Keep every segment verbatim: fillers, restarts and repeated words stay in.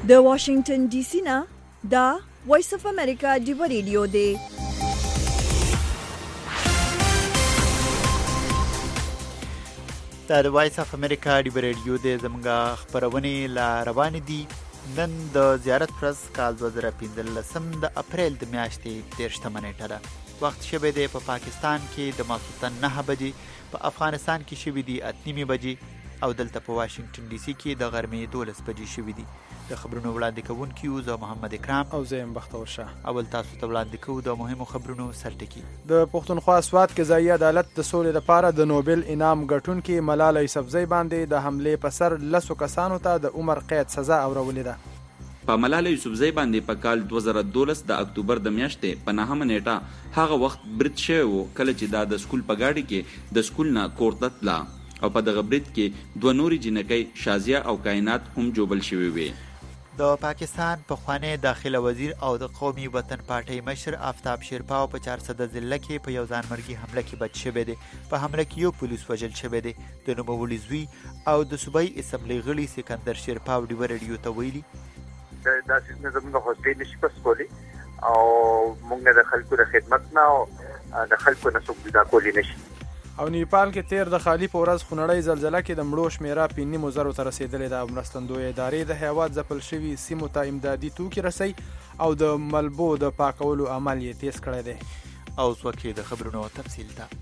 د واشنگټن ډي سي نه دا وایس اف امریکا ډیو ریډیو دی. دا د وایس اف امریکا ډیو ریډیو دی. زموږ خبرونه لا روان دي. نن د زیارت پرس کال دوه زره پنځلسم د اپریل د میاشتې دېرشمه نیټه ده. وخت شوی دی په پاکستان کې د ماسخوتن نهه بجې، په افغانستان کې شوی دی اته نیمې بجې او دلته په واشنگټن ډي سي کې د غرمې دولس بجې شوی دی. د خبرونو وړاندې کوونکي یو زه محمد اکرام او زه یم بختور شاه. اول تاسو ته وړاندې کوو د مهمو خبرونو سرټکي. د پښتونخوا سوات قضایي عدالت د سولې لپاره د نوبل انعام ګټونکي ملالۍ یوسفزۍ باندې د حملې په سر لسو کسانو ته د عمر قید سزا اورولې ده. په ملالۍ یوسفزۍ باندې په کال دوه زره دولس د اکتوبر د میاشتې په نهمه نیټه هغه وخت برید شوی و کله چې دا د سکول په ګاډي کې د سکول نه کور ته تله او په دغه برید کې دوه نورې جنکۍ شازیه او کائنات هم جوبل شوي وې. د پاکستان پخوانی داخله وزیر او د قومي وطن پارټۍ مشر آفتاب شیرپاو په چارسده ضلع کې په یو ځانمرګي حمله کې بچ شوی دی. په حمله کې یو پولیس وژل شوی دی. د نوموړي زوی او د صوبایي اسمبلۍ غړي سکندر شیرپاو ډیوه ریډیو ته ویلي دا سیستم زموږ حوصلې نشي پس کولی او موږ د خلکو د خدمت نه او د خلکو نه څوک جدا کولی نشي. او نیپال کې تیر د خالی په ورځ خونړۍ زلزله کې د مړو شمیره په نیمو زرو ته رسېدلې ده. مرستندویه ادارې د هیواد ځپل شوي سیمو ته امدادي توکي رسوي او د ملبو د پاکولو عمل یې تیز کړی دی. او څوکې د خبرونو تفصیل ته.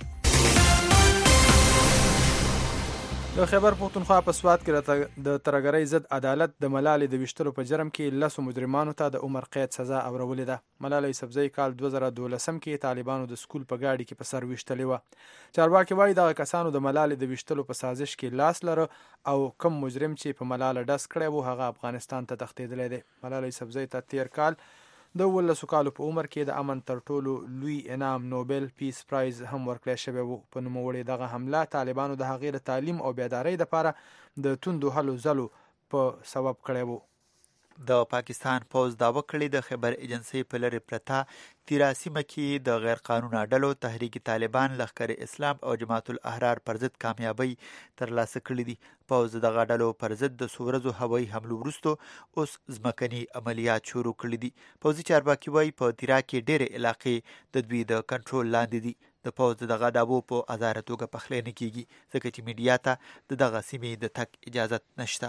د خیبر پښتونخوا په سوات کې د ترهګرۍ ضد عدالت د ملالۍ د ویشتلو په جرم کې لسو مجرمانو ته د عمر قید سزا اورولې ده. ملالۍ یوسفزۍ کال دوه زره دولسم کې طالبانو د سکول په ګاډي کې په سر ویشتلې وه. چارواکي وایي دغه کسانو د ملالۍ د ویشتلو په سازش کې لاس لره او کم مجرم چې په ملاله ډز کړی و هغه افغانستان ته تښتېدلی دی. ملالۍ یوسفزۍ ته تیر کال د اوولسو کالو په عمر کې د امن تر ټولو لوی انعام نوبل پیس پرایز هم ورکړی شوی و. په نوموړې دغه حمله طالبانو د هغې د تعلیم او بیدارۍ دپاره د توندو هلو ځلو په سبب کړی و. د پاکستان پوز دعوه کړې د خبر ایجنسی په لرې پرته تیرا سیمه کې د غیر قانوني ډلو تحریک طالبان، لښکر اسلام او جماعت الاحرار پر ضد کامیابی ترلاسه کړې دي. پوز دغه ډلو پر ضد د څو ورځو هوایي حملو وروسته اوس ځمکني عملیات شروع کړي دي. پوځي چارواکي وایي په تیرا کې ډېرې علاقې د دوی د کنټرول لاندې دي. د پوځ دغه دعوو په ازاره توګه پخلی نه کیږي ځکه چې میډیا ته د دغه سیمې د تګ اجازت نشته.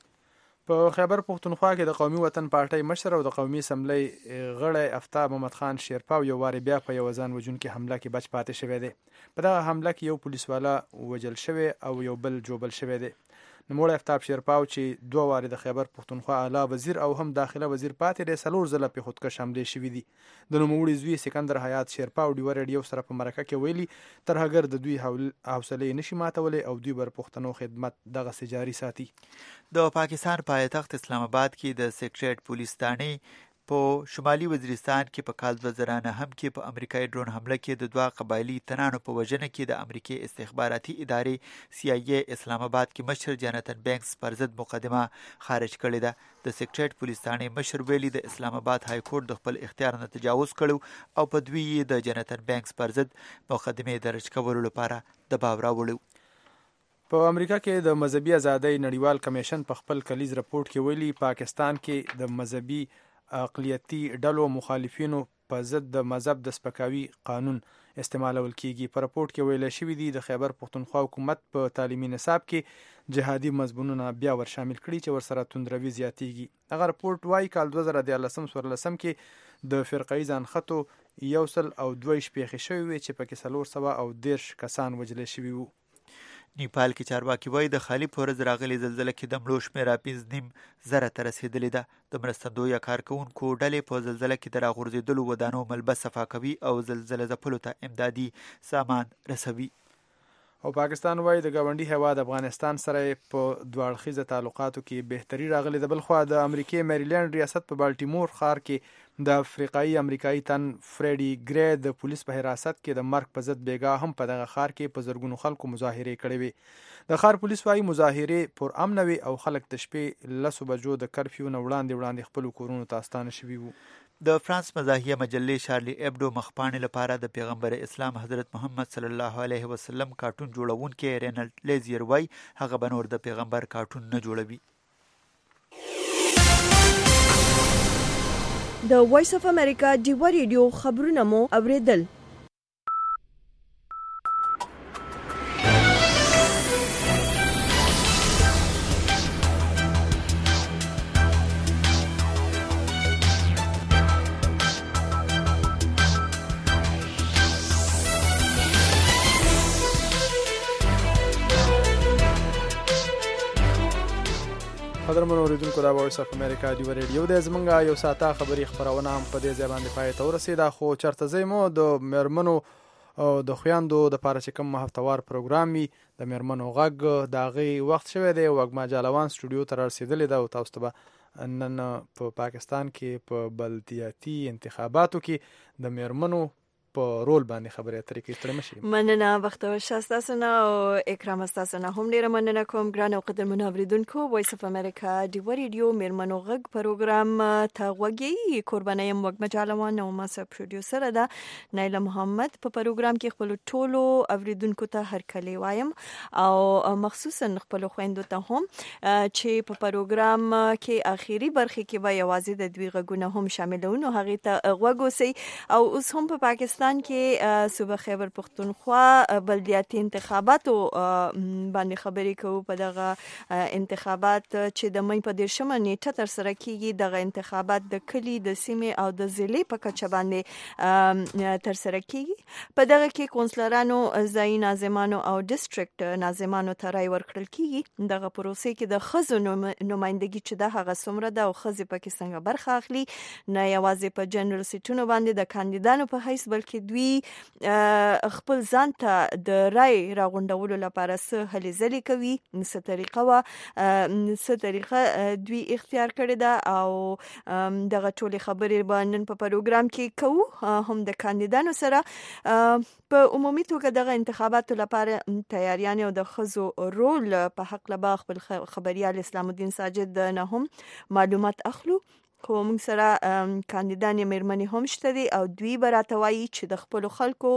په خیبر پښتونخوا کې د قومي وطن پارټۍ مشر او د قومي اسمبلۍ غړی آفتاب محمد خان شیرپاو یو وارې بیا په یو ځان وژونکې حمله کې بچ پاتې شوی دی. په دغه حمله کې یو پولیس والا وژل شوی او یو بل جوبل شوی دی. نوموړی آفتاب شیرپاو چې دوه وارې د خیبر پښتونخوا اعلی وزیر او هم داخله وزیر پاتې دی څلور ځله پې خودکش حملې شوي دي. د نوموړي زوی سکندر حیات شیرپاو ډیوه ریډیو سره په مرکه کې ویلي ترهګر د دوی حوصلې نشي ماتولی او دوی بر پښتنو خدمت دغسې جاري ساتي. د پاکستان پایتخت اسلام آباد کې د سیکریټریټ پولیس دانې په شمالي وزیرستان کې په کال دوه زره نهم کې په امریکایي ډرون حمله کې د دوه قبایلي تنانو په وژنه کې د امریکې استخباراتي ادارې سی آی ای اسلام آباد کې مشر جانتن بینکس پر ضد مقدمه خارج کړې ده. د سیکریټریټ پولیس دانې مشر ویلي د اسلام آباد های کورټ د خپل اختیار نه تجاوز کړو او په دوی یې د جانتن بینکس پر ضد مقدمې درج کولو لپاره دباو راوړو. په امریکا کې د مذهبي ازادۍ نړیوال کمیشن په خپل کلیز رپورټ کې ویلي پاکستان کې د مذهبي اقلیتي ډلو مخالفینو په ضد د مذهب د سپکاوي قانون استعمالول کیږي. په رپورټ کې ویل شوي دي د خیبر پښتونخوا حکومت په تعلیمي نصاب کې جهادي مضمونونه بیا ور شامل کړي چې ورسره توندروي زیاتیږي. هغه رپورټ وایي کال دوه زره دیارلسم څوارلسم کې د فرقه‌یي ځانخطو یو سل او دوه شپېښې شوي وې چې پکې څلور سوه او دېرش کسان وژلې شوي وو. نیپال کې چارواکي وایي د خالي په ورځ راغلې زلزله کې د مړو شمېره پنځه نیم زره ته رسېدلې ده. د مرستندویه کارکوونکو ډلې په زلزله کې د راغورځېدلو ودانو ملبه صفا کوي او زلزله ځپلو ته امدادي سامان رسوي. او پاکستان وایي د ګاونډي هیواد افغانستان سره په دوه اړخیزه تعلقاتو کې بهتري راغلې ده. بلخوا د امریکې میریلینډ ریاست په بالټیمور ښار کې د افریقایي امریکایي تن فریډي ګری د پولیس په حراست کې د مرګ په ضد بیګا هم په دغه ښار کې په زرګونو خلکو مظاهرې کړې وې. د ښار پولیس وایي مظاهرې پر امن وې او خلک د شپې لسو بجو د کرفیو نه وړاندې وړاندې خپلو کورونو ته استانه شوي وو. د فرانس مزاحیه مجلې شارلی ایبډو مخپاڼې لپاره د پیغمبر اسلام حضرت محمد صلی الله علیه وسلم کارټون جوړونکی رینالډ لیزیر وایي هغه به نور د پیغمبر کارټون نه جوړوي. د وایس اف امریکا ډیوا ریډیو خبرونه مو اوریدل. قدرمن اوریدونکو دا وایس اف امریکا ډیوا ریډیو د زمونږه یو ساعته خبري خبرونه هم په دې ځای باندې پای ته ورسېده، خو چرته ځای مو د میرمنو او د خویندو د پاره چې کوم هفتوار پروګرام وي د میرمنو غږ د هغې وخت شوی دی. وږمه جالوان سټوډیو ته رارسېدلې ده او تاسو ته به نن په پا پاکستان کې په بلدیاتي انتخاباتو کې د میرمنو په رول باندې خبرې اترې کوي. ستړي مشئ. مننه بختور شاسته نه او اکرام استاسو نه هم ډیره مننه کوم ګران او قدرمن اوریدونکو. وایس اف امریکا ډیوا ریډیو میرمنو غږ پروګرام ته وګي قرباني یم وږمه جالوان او ما سره پروډوسر ده نایله محمد. په پروګرام کې خپل ټولو اوریدونکو ته هر کله وایم او مخصوصا خپل خويندو ته هم چې په پروګرام کې اخیری برخه کې به یوازې د دوی غږونه هم شاملونه هغه ته وګوسي. او اوس هم په پاکستان کې صوبه خیبر پختونخوا بلدیاتي انتخاباتو باندې خبرې کوو. په دغه انتخابات چې د مې په دیرشمه نیټه تر سره کیږي، دغه انتخابات د کلی د سیمې او د ضلع په کچه باندې تر سره کیږي. په دغه کې کونسلرانو، ځایي ناظمانو او ډیسټریکټ ناظمانو ته رای ورکړل کیږي. دغه پروسې کې د ښځو نمائندګي چې د هغه څومره ده او ښځې پکې څنګه برخه اخلي، نه یوازې په جنرال سیټونو باندې د کاندیدانو په حیث بلکې دوی خپل ځان ته د رای راغونډولو لپاره څه هلې ځلې کوي، څه طریقه وه، څه طریقه دوی اختیار کړې ده. او دغه ټولې خبرې به نن په پروګرام کې کوو هم د کاندیدانو سره. په عمومي توګه دغه انتخاباتو لپاره تیاریانې او د ښځو رول په حق له خپل خبريال اسلام الدین ساجد نه هم معلومات اخلو. خو موږ سره کاندیدانې میرمنې هم شته دي او دوی به راته وایي چې د خپلو خلکو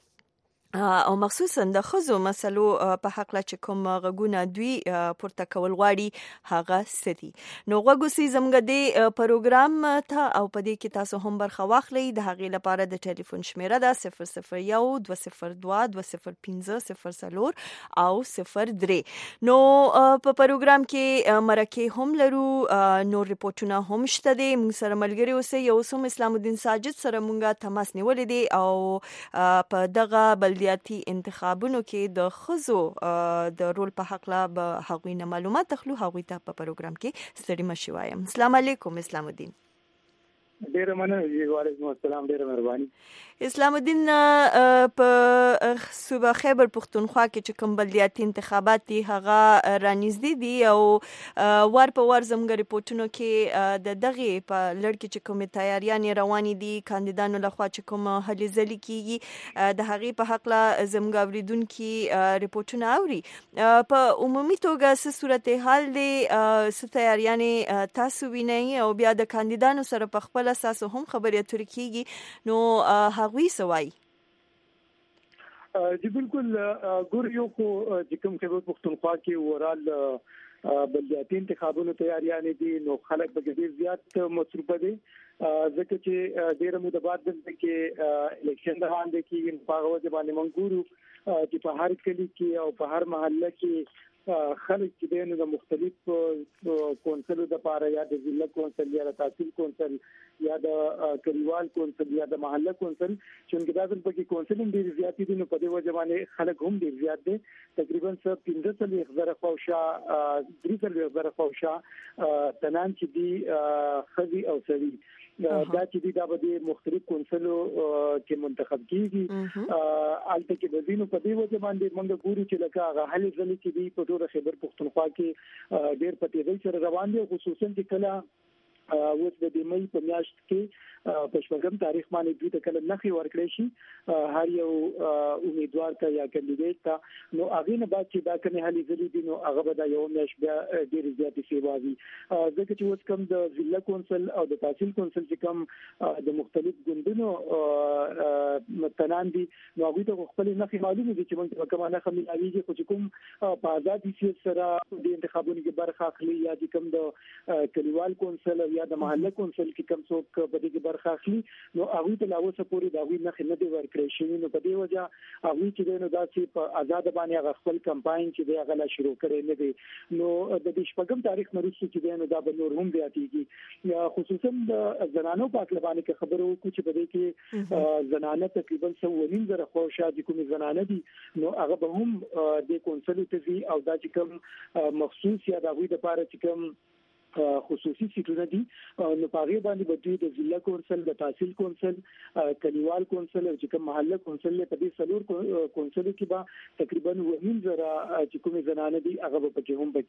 او مخصوصا د ښځو مسلو په حق لا چې کوم غږونه دوی پورته کول غواړي هغه څه دي. نو غوږ اوسئ زموږ د پروګرام ته او په دې کې تاسو هم برخه واخلئ. د هغې لپاره د ټلیفون شمیره ده صفر صفر یو دوه صفر دوه دوه صفر پنځه صفر څلور او صفر درې. نو په پروګرام کې مرکې هم لرو، نور ریپورټونه هم شته دي. موږ سره ملګري اوسئ. یو اوس هم اسلام الدین ساجد سره موږ تماس نیولې دي او په دغه بل بلدیاتي انتخابونو کې د ښځو د رول په حق لا به هغوی نه معلومات اخلو. هغوی ته په پروګرام کې ستړي مشي وایم. السلام علیکم اسلام الدین. ډیره مننه. وعلیکم السلام. ډیره مهرباني. اسلام الدین په صوبه خیبر پختونخوا کې چې کوم بلدیاتي انتخابات دي هغه رانږدې دي او وار په وار زموږ ریپورټونو کې د دغې په لړ کې چې کومې تیاریانې روانې دي کاندیدانو لخوا چې کوم هلې ځلې کیږي د هغې په هکله زموږ اوریدونکي ریپورټونه اوري. په عمومي توګه څه صورتحال دی، څه تیاریانې تاسو وینئ او بیا د کاندیدانو سره په خپل اساس هم خبرې اترې کیږي، نو هغوی څه وایي؟ جی بالکل. ګور یو خو چې کوم خیبر پختونخوا کې اورال بلدیاتي انتخابونو تیاریانې دي نو خلک به ډېر زیات مصروفه دي ځکه چې ډېره موده بعد دلته کې الیکشن روان دی کېږي. په هغه وجه باندې موږ ګورو چې په هر کلي کې او په هر محله کې خلک چې دی نو د مختلف کونسلو دپاره یا د ضلع کونسل یا د تحصیل کونسل یا د کلیوال کونسل یا د محله کونسل چونکې دا ځل پکې کونسل هم ډېر زیاتې دي نو په دې وجه باندې خلک هم ډېر زیات دي. تقریبا څه پنځه څلوېښت زره خواوشا درې څلوېښت زره خواوشا تنان چې دي ښځې او سړي دا چې دي دا به د مختلف کونسلو کې منتخب کیږي. البته کې د دینو په دې وجه باندې موږ ګورو چې لکه هغه هلې ځلې چې دي په ټول خیبر پختونخوا کې ډېر په تیزۍ سره روان دي، خصوصا چې کله اوس د دې مې په میاشت کې په شپږم تاریخ باندې دوی ته کله نخي ورکړی شي هر یو امیدوار ته یا کاندیدټ ته نو هغه نه بعد چې دا کومه هلې ځلې دي نو هغه به دا یو میاشت بیا ډېر زیاتې سیوا وي. ځکه چې اوس کوم د ضلع کونسل او د تحصیل کونسل چې کوم د مختلف ګوندونو تنان دي نو هغه ته خپل نخي معلومه دي چې موږ کومه نخي ملاویږي خو چې کوم په آزادي سیاست سره د انتخابونو کې برخه اخلي یا چې کوم د کلیوال کونسل یا یا د محله کونسل کې کم څوک په دې کې برخه اخلي نو هغه ته لاوسه پوری دا وی نه خدمت ورکړي شي نو په دې وجه هغه چې نو داسې په آزاد باندې هغه خپل کمپاین چې دی هغه لا شروع کړي نه دي نو د دې شپږم تاریخ مروسي چې نو دا به نور هم زیاتېږي خصوصا د زنانو په اړه باندې خبرو کو چې په دې کې زنانه تقریبا سوونیم زره خو شاده کوم زنانه دي نو هغه به هم د کونسل ته او دا چې کوم مخصوص یا د غوي د لپاره چې کوم خصوصي سیټونه دي نو پاره باندې بدوی د ضلع کونسل د تحصیل کونسل کلیوال کونسل او چې کوم محله کونسل په دې سلور کونسل کې به تقریبا وهم زره چې کوم زنانه دي هغه په کې هم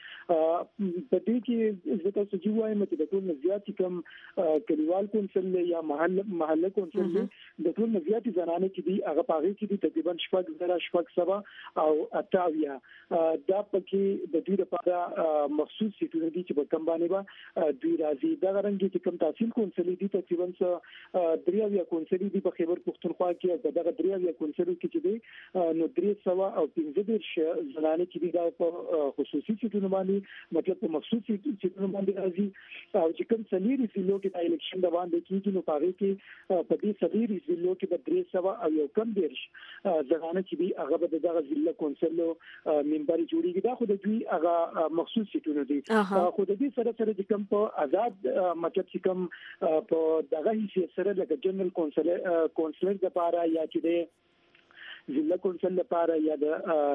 بکیږي په دې کې زه تاسو چې وایم چې د ټول زیات کوم کلیوال کونسل یا محله محله کونسل د ټول زیات زنانه چې دي هغه پاره کې دي تقریبا شپږ زره شپږ سبا او اتاویا دا پکې د دې لپاره مخصوص سیټونه دي چې کم باندې با دوی راځي دا رنګ چې کوم تحصیل کونسل دي تقریبا دریاویا کونسل دي په خیبر پختونخوا کې او دغه دریاویا کونسل کې چې دي نو درې سوا او پنځه دیرش زنانه چې دي دا په خصوصي سیټونو باندې مطلب په مخصوص سیټونو باندې راځي او چې کوم سلیری ضلعو کې د الیکشن د باندې کېږي نو پاره کې په دې سلیری ضلعو کې د درې سوا او یو کم دیرش زنانه چې دي هغه به دغه ضلع کونسل منبر جوړیږي دا خو د دوی هغه مخصوص سیټونه دي خو د دې سره سره چې کوم په آزاد مطلب چې کوم په دغه هیڅ سره لکه جنرال کونسل کونسلر د لپاره یا چې د ضلع کونسل لپاره یا د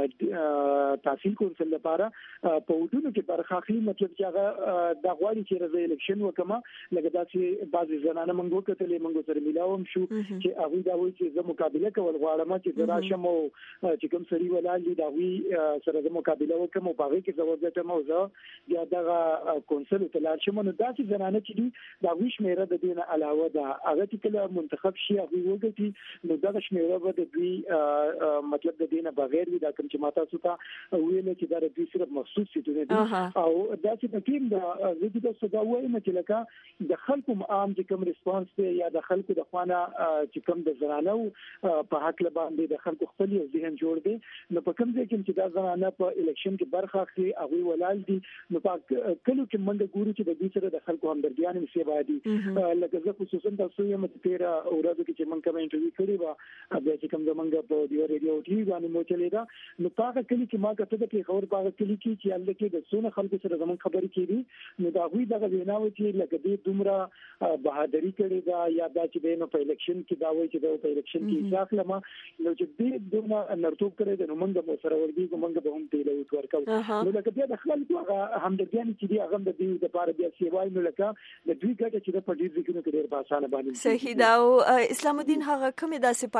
تحصیل کونسل لپاره په وډونو کې برخه اخلي مطلب چې هغه د غواړي چې رضا الیکشن وکما لکه داسې بعضی زنانه منګو کتلې منګو سره ملاوم شو چې هغه دا وایي چې زه مقابله کول غواړم چې دراشم او چې کوم سړي ولال دي دا وی سره د مقابله وکم او هغه کې زوځته موزه یا د کونسل ته لاړ شم نو داسې زنانه چې دي دا وی شمیره د دین علاوه دا هغه چې کله منتخب شي هغه وګټي نو دا شمیره به د دوی مطلب د دینه بغیر وي دا کوم چې ماته سوتا ویل چې دا د دې صرف مخصوص سیټونه دي او دا چې پکې د زړه د صدا وایم چې لکه د خلکو عام چې کوم ریسپانس دی یا د خلکو د خوانه چې کوم د زنانو په حق له باندې د خلکو خپل یو ذهن جوړ دی نو په کوم ځای کې چې دا زنانه په الیکشن کې برخه اخلي هغه ولال دي نو په کلو کې منډه ګوري چې د دې سره د خلکو همدردیان مې سیوا دي لکه زه خصوصا تاسو یې مت تیر اورادو کې چې من کوم انټرویو کړی و بیا چې کوم زمونږ په دی ریډیو ټي وي باندې مو چلی دا نو پاګه کلی چې ما کته د خبر پاګه کلی کې چې الله کې د سونه خلکو سره زمون خبرې کړي نو دا غوي دغه ویناو چې لکه دې دومره بهادری کړي دا یا دا چې نو په الیکشن کې دا وایي چې دا په الیکشن کې ځاخله ما نو چې دې دومره نرتوب کړي نو موږ به سره ورګي موږ به هم تیل ورکو نو لکه بیا د خلکو هغه همدردیان چې دی هغه د دې لپاره بیا سیوای نو لکه د دوی ګټه چې د پټیز کې نو ډېر باسانه باندې صحیح دا او اسلام الدین هغه کومه داسې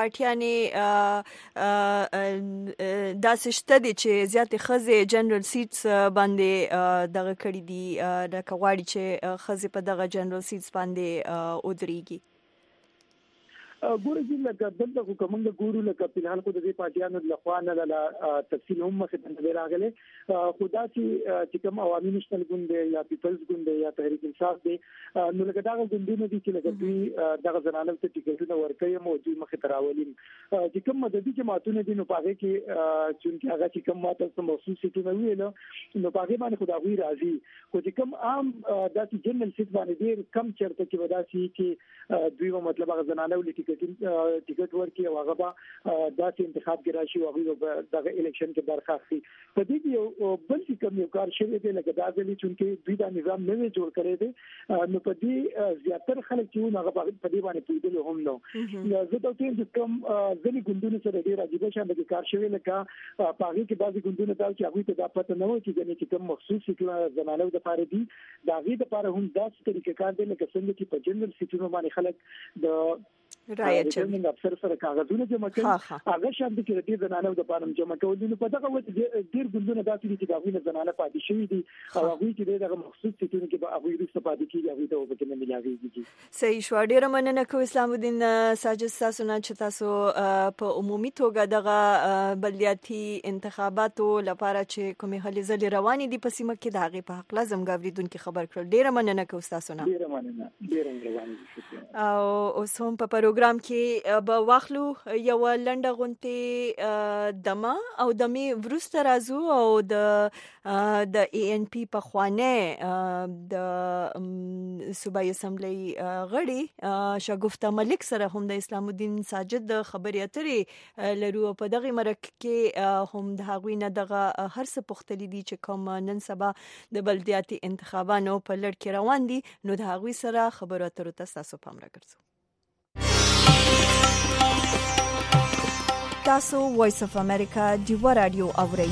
پارټیانې داسې شته دي چې زیات خزه جنرال سیټس باندې دغه کړی دي د کواړي چې خزه په دغه جنرال سیټس باندې ودرېږي ګورې چې لکه دلته حکومت ګورو لکه په حال خو د دې پارټیانو د لخوانه لا تفصیل هم مخه ته راغله خدا چې چې کوم عوامي نشتل ګوند یا پیپلز ګوند یا تحریک انصاف دی نو لکه دا ګوندونه دي چې لکه دوی دغه زنانه ته ټیکټونه ورکوي مو دوی مخه تراولین چې کوم مددي جماعتونه دي نو پاره کې چې هغه چې کوم ماته مخصوص سیټونه ویل نو پاره باندې خدای راضي خو چې کوم عام داسې جنرال سیټ باندې ډیر کم چرته کې وداسي چې دوی مطلب هغه زنانه ولې ټیکټ ورکړي او هغه به داسې انتخاب کې راشي او هغه دغه الیکشن کې برخه اخلي په دې کې یو بل څه کوم یو کار شوی دی لکه دا ځلې چې دوی دا نظام نه جوړ کړی دی نو په دې زیاتره خلک چې هغه په دې باندې پیدل هم نو زه ته چې کوم ځلې ګوندونه سره ډیر عجیب شان د کار شوی لکه په هغه کې بعضي ګوندونه دا چې هغه ته دا پته نه و چې کوم مخصوص زنانو د لپاره دي دا غي د لپاره هم داسې طریقې کار دی لکه څنګه چې په جنرال سیټونو باندې خلک د رایت چې افسر سره کاغذونه جمع کړي هغه شان د کې د زنانو د پاره جمع کول نو په دغه وخت ډیر ګوندونه داسې دي چې دغه زنانه پاتې شوی دي او هغه چې دغه مخصوص سیټونو کې به هغه رسته پاتې کیږي هغه ته وبکه نه مليږي صحیح شو ډیر مننه کو اسلام الدین ساجد تاسو نه چې تاسو په عمومي توګه دغه بلدیاتي انتخاباتو لپاره چې کومې هلې ځلې روانې دي په سیمه کې د هغې په حق لازم غوړیدونکو خبر کړل ډیر مننه کو تاسو نه ډیر مننه ډیر مننه او اوس هم په پروګرام کې به واخلو یو لنډه غونټه دمه او دمه ورسته راځو او د د ای ان پی په خوانه د صوبایي اسمبلی غړي شګفتا ملک سره هم د اسلام الدین ساجد د خبري اترې لرو په دغه مرکه کې هم د هغوی نه دغه هر څه پختلی دي چې کوم نن سبا د بلدیاتي انتخاباتو په لړ کې روان دي نو د هغوی سره خبرو اترو ته تاسو پام راګرځو. تاسو وایس اف امریکا دیوا رادیو اورئ.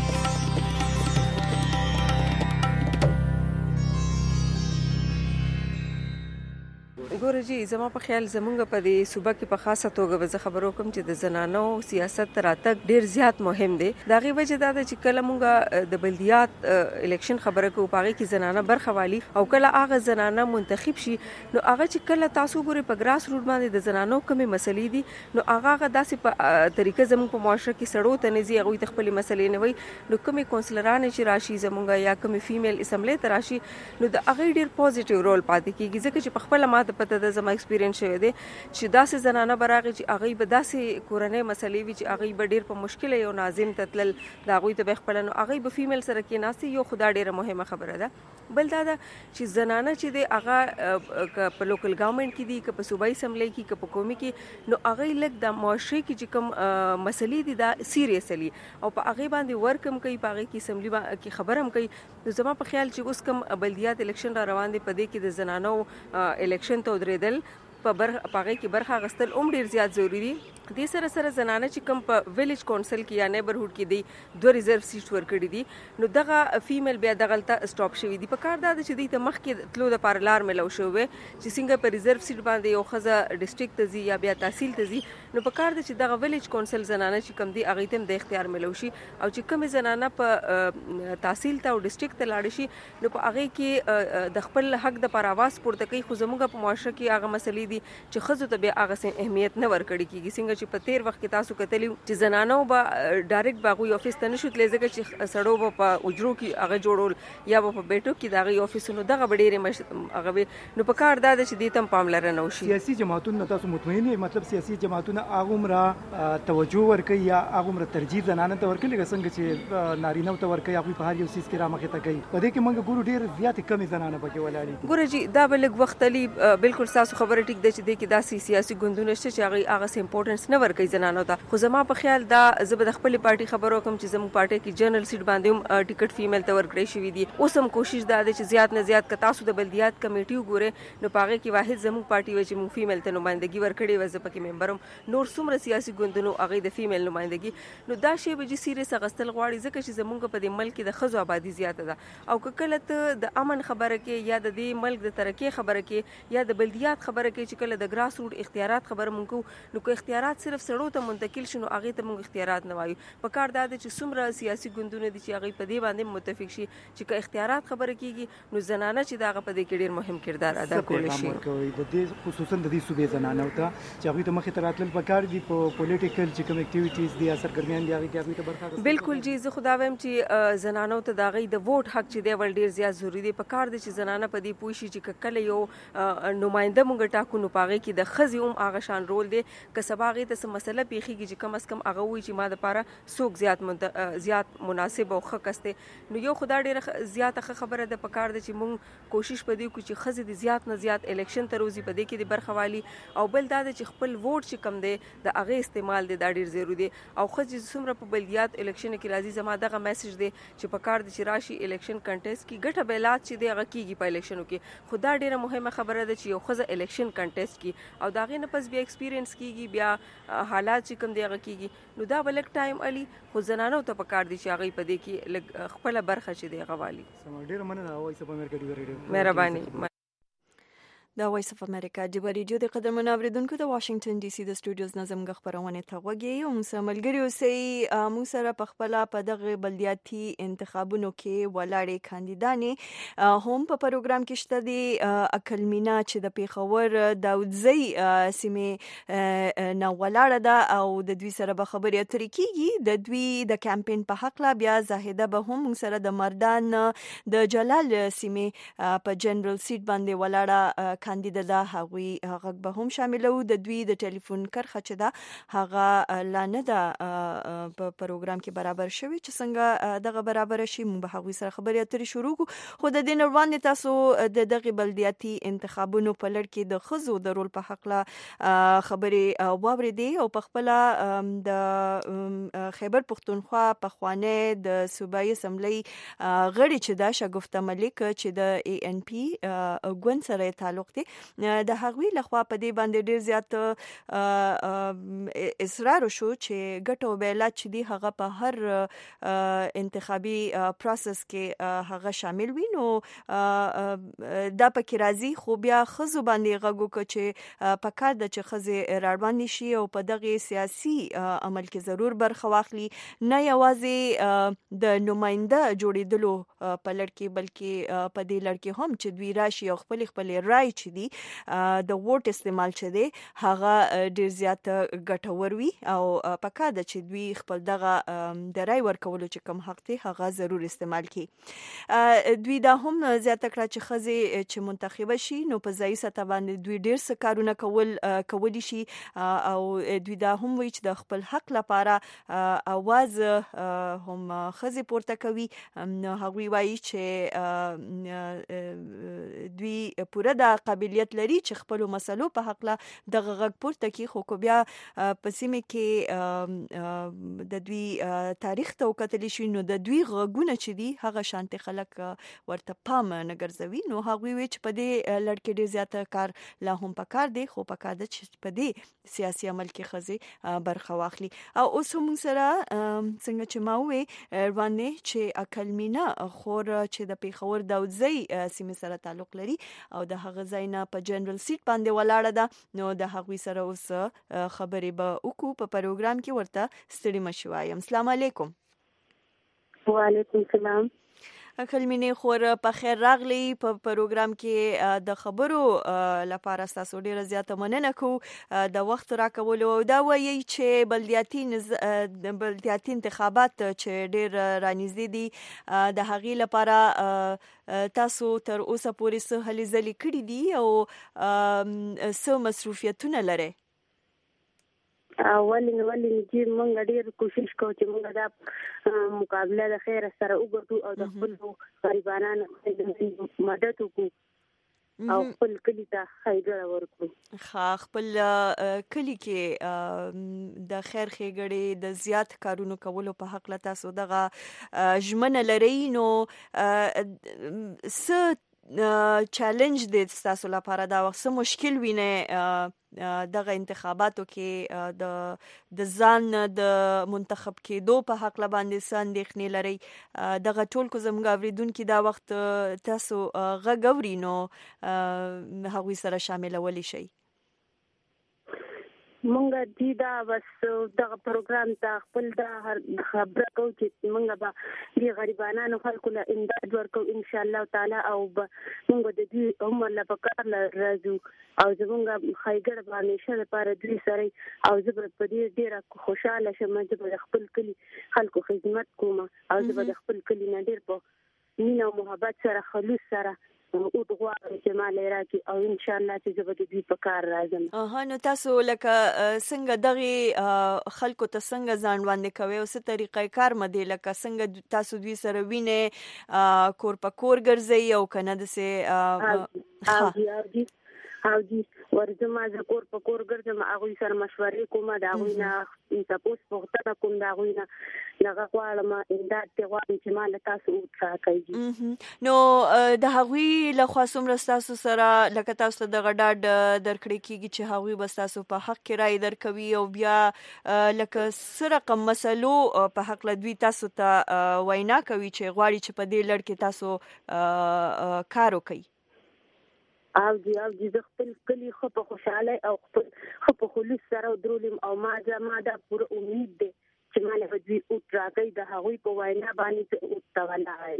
ګورجی زما په خیال زمونږ په دې صوبه کې په خاصه توګه به خبرو کوم چې د زنانو سیاست راتګ ډیر زیات مهم دی. دا غي وجه دا چې کله مونږه د بلدیات الیکشن خبره کوو پاره کې زنانه برخوالي او کله هغه زنانه منتخب شي نو هغه چې کله تاسو ګوري په ګراس روټ باندې د زنانو کومې مسلې دي نو هغه داسې په طریقه زموږ په معاشره کې سړو ته نزي هغه د خپل مسلې نه وي نو کومې کونسلران چې راشي زمونږه یا کومې فیمیل اسمبلی ته راشي نو د هغه ډیر پوزټیو رول پاتې کیږي ځکه چې په خپل ماده پته د زما ایکسپیرینس شوی دی چې داسې زنانه براغي چې هغه به داسې کورنۍ مسلې وي چې هغه به ډیر په مشکل یو ناظم تتل دا غوي ته خپل نو هغه به فیمیل سره کې ناسي یو خدا ډیره مهمه خبره ده. بل دا ده چې زنانه چې دی هغه په لوکل ګورنمنت کې دي که په صوبایي اسمبلی کې که په قومي کې نو هغه لګ د معاشري کې چې کوم مسلې دي دا سیریسلی او په هغه باندې ورکم کوي په هغه کې اسمبلی کې خبرم کوي. زما په خیال چې اوس کوم بلدیات الیکشن را روان دي په دې کې د زنانو الیکشن ته درېدل په برخه پاغه کې برخه غستل عمر ډیر زیات ضروری دي. د سره سره زنانه چې کوم په ویلیج کونسل کې یا نیبرهود کې دي دوه ریزرو سیټ ورکړي دي نو دغه فیمیل بیا دغلطه سټاپ شوی دي. په کار دا چې د مخ کې تلو د پارلار ملو شوی چې څنګه په ریزرو سیټ باندې یو خزه ډیسټریکټ ته ځي یا بیا تحصیل ته ځي نو په کار دا چې دغه ویلیج کونسل زنانه چې کوم دي هغه تم د اختیار ملو شي او چې کوم زنانه په تحصیل ته او ډیسټریکټ ته لاړ شي نو په هغه کې د خپل حق د پر आवाज پورته کوي. خو زموږ په معاشره کې هغه مسلې دي چې خزو ته بیا هغه سم اهمیت نه ورکړي کیږي. څنګه چې په تیر وخت کې تاسو کتلی چې زنانو به ډایرکټ باغوي افیس ته نشو تللی ځکه چې سړو به په اجرو کې هغه جوړول یا به په بیٹو کې دغه افیسونو دغه ډېرې هغه نو په کار دا چې دې تم پاملرنه وشي. سیاسي جماعتونو تاسو مطمئن یې مطلب سیاسي جماعتونو هغه عمره توجه ورکړي یا هغه عمره ترجیح زنانه ته ورکړي څنګه چې نارینه ته ورکړي هغه په هر یو سیس کې رامخه ته کوي په دې کې موږ ګورو ډېر زیات کمی زنانه پکې ولاړې. ګوره جی دا بل وخت علی بالکل تاسو خبره ټیک ده چې دې کې داسې سیاسي ګوندونه شته چې هغه هغه امپورټنس نه ورکړي زنانو ته. خو زما په خیال دا زه د خپل پارټي خبرو کوم چې زموږ پارټي کې جنرال سیټ باندې هم ټیکټ فیمیل ته ورکړی شوی دی. اوس هم کوشش دا ده چې زیات نه زیات ک تاسو د بلدیات کمیټي وګوره نو پاغه کې واحد زموږ پارټي و چې موږ فیمیل ته نمائندګي ورکړي و زه پکې ممبرم نور څومره سیاسي ګوندونو هغه د فیمیل نمائندګي نو دا شی به چې سیریس غستل غواړي ځکه چې زموږ په دې ملک کې د خزو آبادی زیاته ده او کله ته د امن خبره کې یا د دې ملک د ترقی خبره کې یا د بلدیات خبره کې چې کله د ګراس روټ اختیارات خبره مونږ نو کو اختیارات صرف سړو ته منتقل شنو هغه ته مونږ اختیارات نه وایو. په کار دا چې څومره سیاسي ګوندونه دي چې هغه په دې باندې متفق شي چې که اختیارات خبره کیږي نو زنانه چې داغه په دې کې ډیر مهم کردار ادا کولی شي. د دې خصوصا د دې صوبې زنانه ته چې هغه ته مخې ته راتلل پکار دي په پولیټیکل چې کوم اکټیویټیز دي اثر ګرمیان دي هغه کې هغه ته برخه. بالکل جی زه خدا وایم چې زنانو ته داغه د ووټ حق چې دی ول ډیر زیات ضروری دی. په کار دي چې زنانه په دې پوښي چې کله یو نماینده مونږ ټاکو نو پاغه کې د خزي هم هغه شان رول دی که سباغه ته سم مسله پیخيږي چې کم از کم هغه وي چې ما د پاره سوق زیات زیات مناسب او ښه کسته نو یو خدا ډیره زیاته خبره ده. په کار ده چې مونږ کوشش پدې کو چې خزي د زیات نه زیات الیکشن ته روزي پدې کې د برخوالي او بل دا چې خپل ووټ چې کم دی د هغه استعمال دی دا ډیر ضروری دی او خزي څومره په بلدیات الیکشن کې راځي زما دغه میسج دی چې په کار ده چې راشي الیکشن کنټیسټ کې ګټه بیلات چې دی هغه کیږي په الیکشنو کې. خدا ډیره مهمه خبره ده چې یو خزه الیکشن کنټیسټ کی او داغه نه پس بیا ایکسپیرینس کیږي بیا حالات چې کوم دی هغه کیږي نو دا بلک ټایم علي خو زنانو ته پکار دي چې هغه په دې کې خپل برخه چې دی غوالي. سم ډیر مننه وایس اف امریکا دی ریډیو مهرباني. د وایس اف امریکا د ریډیو د قدرمن اوریدونکو د واشنگټن ډي سي د سټوډیوز نظم غ خبرونه ته وګورئ او موږ ملګری اوسئ. موږ سره په خپل په دغه بلدیاتي انتخابونو کې ولاړې کاندیدانې هم په پروګرام کې شته دي. اکلمینا چې د پیښور داودزی سیمه نو ولاړه ده او د دوی سره به خبرې اترې کیږي د دوی د کمپاین په حق لا بیا زاهده به هم موږ سره د مردان د جلال سیمه په جنرال سیټ باندې ولاړه کاندیدا ده هغوی غږ به هم شاملو. د دوی د ټلیفون کرخه چې ده هغه لا نه ده په پروګرام کې برابر شوی چې څنګه دغه برابر شي. موږ به هغوی سره خبرې اترې شروع کړو. خو د دې نه وړاندې تاسو د دغه بلدیاتي انتخابونو په لړ کې د ښځو د رول په حق له خبرې واورېدې او په خپله د خیبر پښتونخوا پخوانی د صوبایي اسمبلی غړي چې ده شګفته ملک چې د ای ان پی ګوند سره تعلق دی، د هغوی لخوا په دې باندې ډېر زیات اصرار وشو چې ګټه او بیلات چې دي هغه په هر انتخابي پروسس کې هغه شامل وي. نو دا پکې راځي، خو بیا ښځو باندې غږ وکړه چې په کار ده چې ښځې راړباندې شي او په دغه سیاسي عمل کې ضرور برخه واخلي، نه یوازې د نماینده جوړېدلو په لړ کې بلکې په دې لړ کې هم چې دوی راشي او خپل خپل رای چې دي د ووټ استعمال چې دی هغه ډېر زیات ګټور وي او په کار ده چې دوی خپل دغه د رای ورکولو چې کوم حق دی هغه ضرور استعمال کړي. دوی دا هم زیاته کړه چې ښځې چې منتخبه شي نو په ځایي سطح باندې دوی ډېر څه کارونه کول کولی شي او دوی دا هم وایي چې د خپل حق لپاره اواز هم ښځې پورته کوي. نو هغوی وایي چې دوی پوره د قابلیت لري چې خپلو مسلو په حق له دغه غږ پورته کړي. خو که بیا په سیمې کې د دوی تاریخ ته وکتلی شي نو د دوی غږونه چې دي هغه شانتې خلک ورته پام نه ګرځوي. نو هغوی وایي چې په دې لړ کې ډېر زیاته کار لا هم پکار دی، خو پکار ده چې په دې سیاسي عمل کې ښځې برخه واخلي. او اوس هم سره څنګه چې ما وویل روانې چې اکلمینه خور چې د پیښور داودزی سیمې سره تعلق لري او د هغه ځای نه په جنرال سیټ باندې ولاړه ده، نو د هغوی سره اوس خبرې به وکړو په پروګرام کې. ورته ستړي مه شئ وایم. السلام علیکم. وعلیکم السلام. کلمینې خور په خیر راغلی په پروګرام کې د خبرو لپاره ستاسو ډیره زیاته مننه کوو د وخت راکولو. او دا وایي چې بلدیاتي نز... بلدیاتي انتخابات چې ډیر رانږدې دي د هغې لپاره تاسو تر اوسه پورې څه هلې ځلې کړي دي او څه مصروفیتونه لرئ؟ ولې نو ولې چې موږ ډېر کوشش کوو چې موږ دا مقابله د خیر سره وګټو او د خپلو غریبانو مدد وکړو او خپل کلي ته ښېګړه ورکړو. ښه، خپل کلي کې د خیر ښېګړې د زیات کارونو کولو په هکله تاسو دغه ژمنه لرئ. نو څه چالنج دی ستاسو لپاره دا وخت، څه مشکل وینئ دغه انتخاباتو کې د د ځان د منتخب کېدو په حق باندې څه اندېښنې لرئ؟ دغه ټول کو زموږ اورېدونکي دا وخت تاسو غږ اوري نو هغوی سره شاملولی شئ. مونږ دې دا بس دغه پروګرام ته خپل دا خبره کوو چې مونږ به دې غریبانو خلکو له امداد ورکوو ان شاء الله تعالی او مونږ د دې عمر له پکار راځو او زمونږ ښېګړه به همیشه لپاره دوی سره او زه به په دې ډېره خوشحاله شم چې به د خپل کلي خلکو خدمت کوم او زه به د خپل کلي نه ډېر په مینه او محبت سره خلوص سره ودغواړم چې ما لري راکړي او ان شاء الله چې زه به د دوی په کار راځم. اها، نو تاسو لکه څنګه دغه خلکو ته څنګه ځان وړاندې کوئ او څه طریقې کار مده لکه څنګه تاسو دوی سره وینئ، کور په کور ګرځئ او کنه دسې او جی او جی او جی ورځم زه کور په کور ګرځم، هغوی سره مشورې کوم، د هغوی نه تپوس پوښتنه کوم، د هغوی نه دغه غواړم امداد ترې غواړم چې ما له تاسو وکړئ. نو د هغوی لخوا څومره ستاسو سره لکه تاسو ته دغه ډاډ درکړی کېږي چې هغوی به ستاسو په حق کې رایې درکوي او بیا لکه څه رقم مسلو په هکله دوی تاسو ته وینا کوي چې غواړي چې په دې لړ کې تاسو کار وکړئ؟ او جی او جی زه خپل کلي ښه په خوشحالۍ او خپل ښه په خلوص سره ودرولم او ما زما دا پوره امید دی چې ما له دوی اوت راکوي، د هغوی په وینا باندې زه اوت ته ولاړه یم.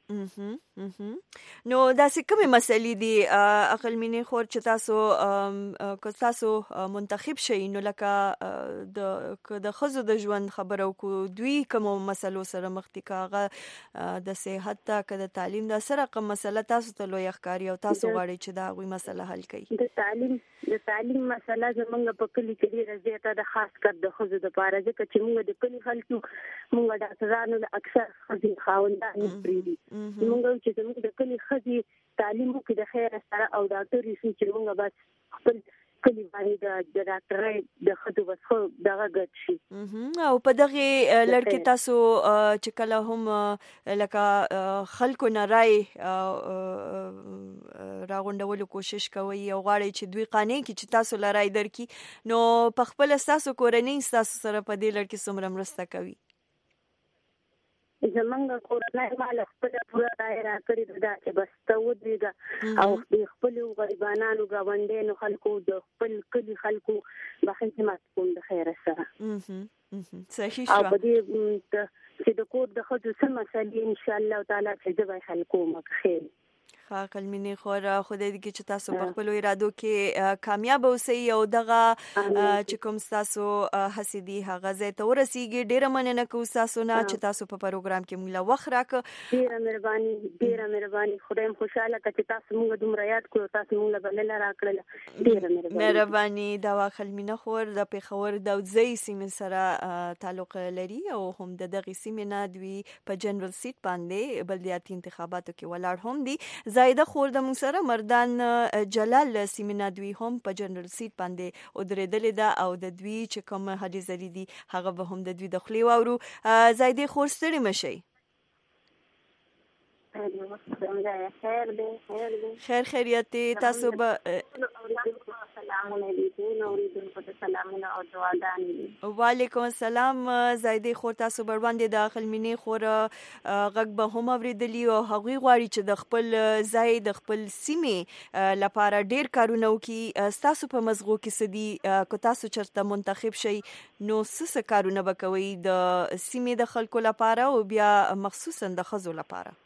نو دا څه کومه مسلې دي عقل مینې خور چې تاسو که تاسو منتخب شئ نو لکه د د خزو د ژوند خبرو کو دوی کوم مسلو سره مخ دي کاغه د صحت ته که د تعلیم د سره کوم مسله تاسو ته لوی ښکاری او تاسو غواړئ چې دا غوي مسله حل کړئ د تعلیم د تعلیم مسله زمونږ په کلی کې ډیره زیاته د خاص کر د خزو د پاره ځکه چې موږ د کلی خلکو موږ ډاکټرانو د اکثر خزي خاوندان پریدي موږ چې زموږ د کلی خزي تعلیم وکړي د خیر سره او ډاکټر شي چې موږ بس خپل کلی باندې د ډاکټرای د خدو بس خو دغه ګټ شي او په دغه لړکې تاسو چې کله هم لکه خلکو نه رائے راغونډولو کوشش کوي او غواړي چې دوی قانې کې چې تاسو لرای درکې نو په خپل تاسو کورنۍ تاسو سره په دې لړکې څومره مرسته کوي زمونږ کورنۍ مال خپل پورا دایره کړی دا چې بس ته ودرېږه او خپل غریبانو غونډې خلکو د خپل کلی خلکو په خدمت کوم د خیر سره صحیح شو او په دې چې د کور د خدو سم مسلې ان شاء الله تعالی چې زبای خلکو مخخیر خاقل مینې خور خدای دې چې تاسو په خپل ارادو کې کامیاب اوسئ او دغه چې کوم تاسو هڅې دي هغه ځای ته ورسیږي ډیره مننه کوم تاسو نه چې تاسو په پروګرام کې موږ له وخت راکړه ډیره مهرباني ډیره مهرباني خدای مو خوشاله کړي چې تاسو موږ دومره یاد کړو تاسو موږ له بلل راکړل ډیره مهرباني مهرباني دا خاقل مینې خور د پیښور د ځای سیمې سره تعلق لري او هم د دغه سیمې نه دوی په جنرال سیټ باندې بلدیاتي انتخاباتو کې ولاړ هم دي زایده خور د موږ سره مردان جلال سیمنا دوی هم په جنرال سیټ باندې ودرېدلې ده او د دوی چې کوم هلي ځلې دي هغه به هم د دوی د خولې واورو زایده خور ستړي مشئ خیر خیریت تاسو به سلامونه دي نو اوریدونکو ته سلامونه او دعاګانې وعلیکم السلام زایده خور تاسو بر باندې د عقل مینې خور غږ به هم اوریدلی او هغوی غواړي چې د خپل ځای د خپل سیمې لپاره ډیر کارونه وکړي تاسو په مزغو کې سدي کو تاسو چرته منتخب شئ نو څه کارونه وکوي د سیمې د خلکو لپاره او بیا مخصوصا د خزو لپاره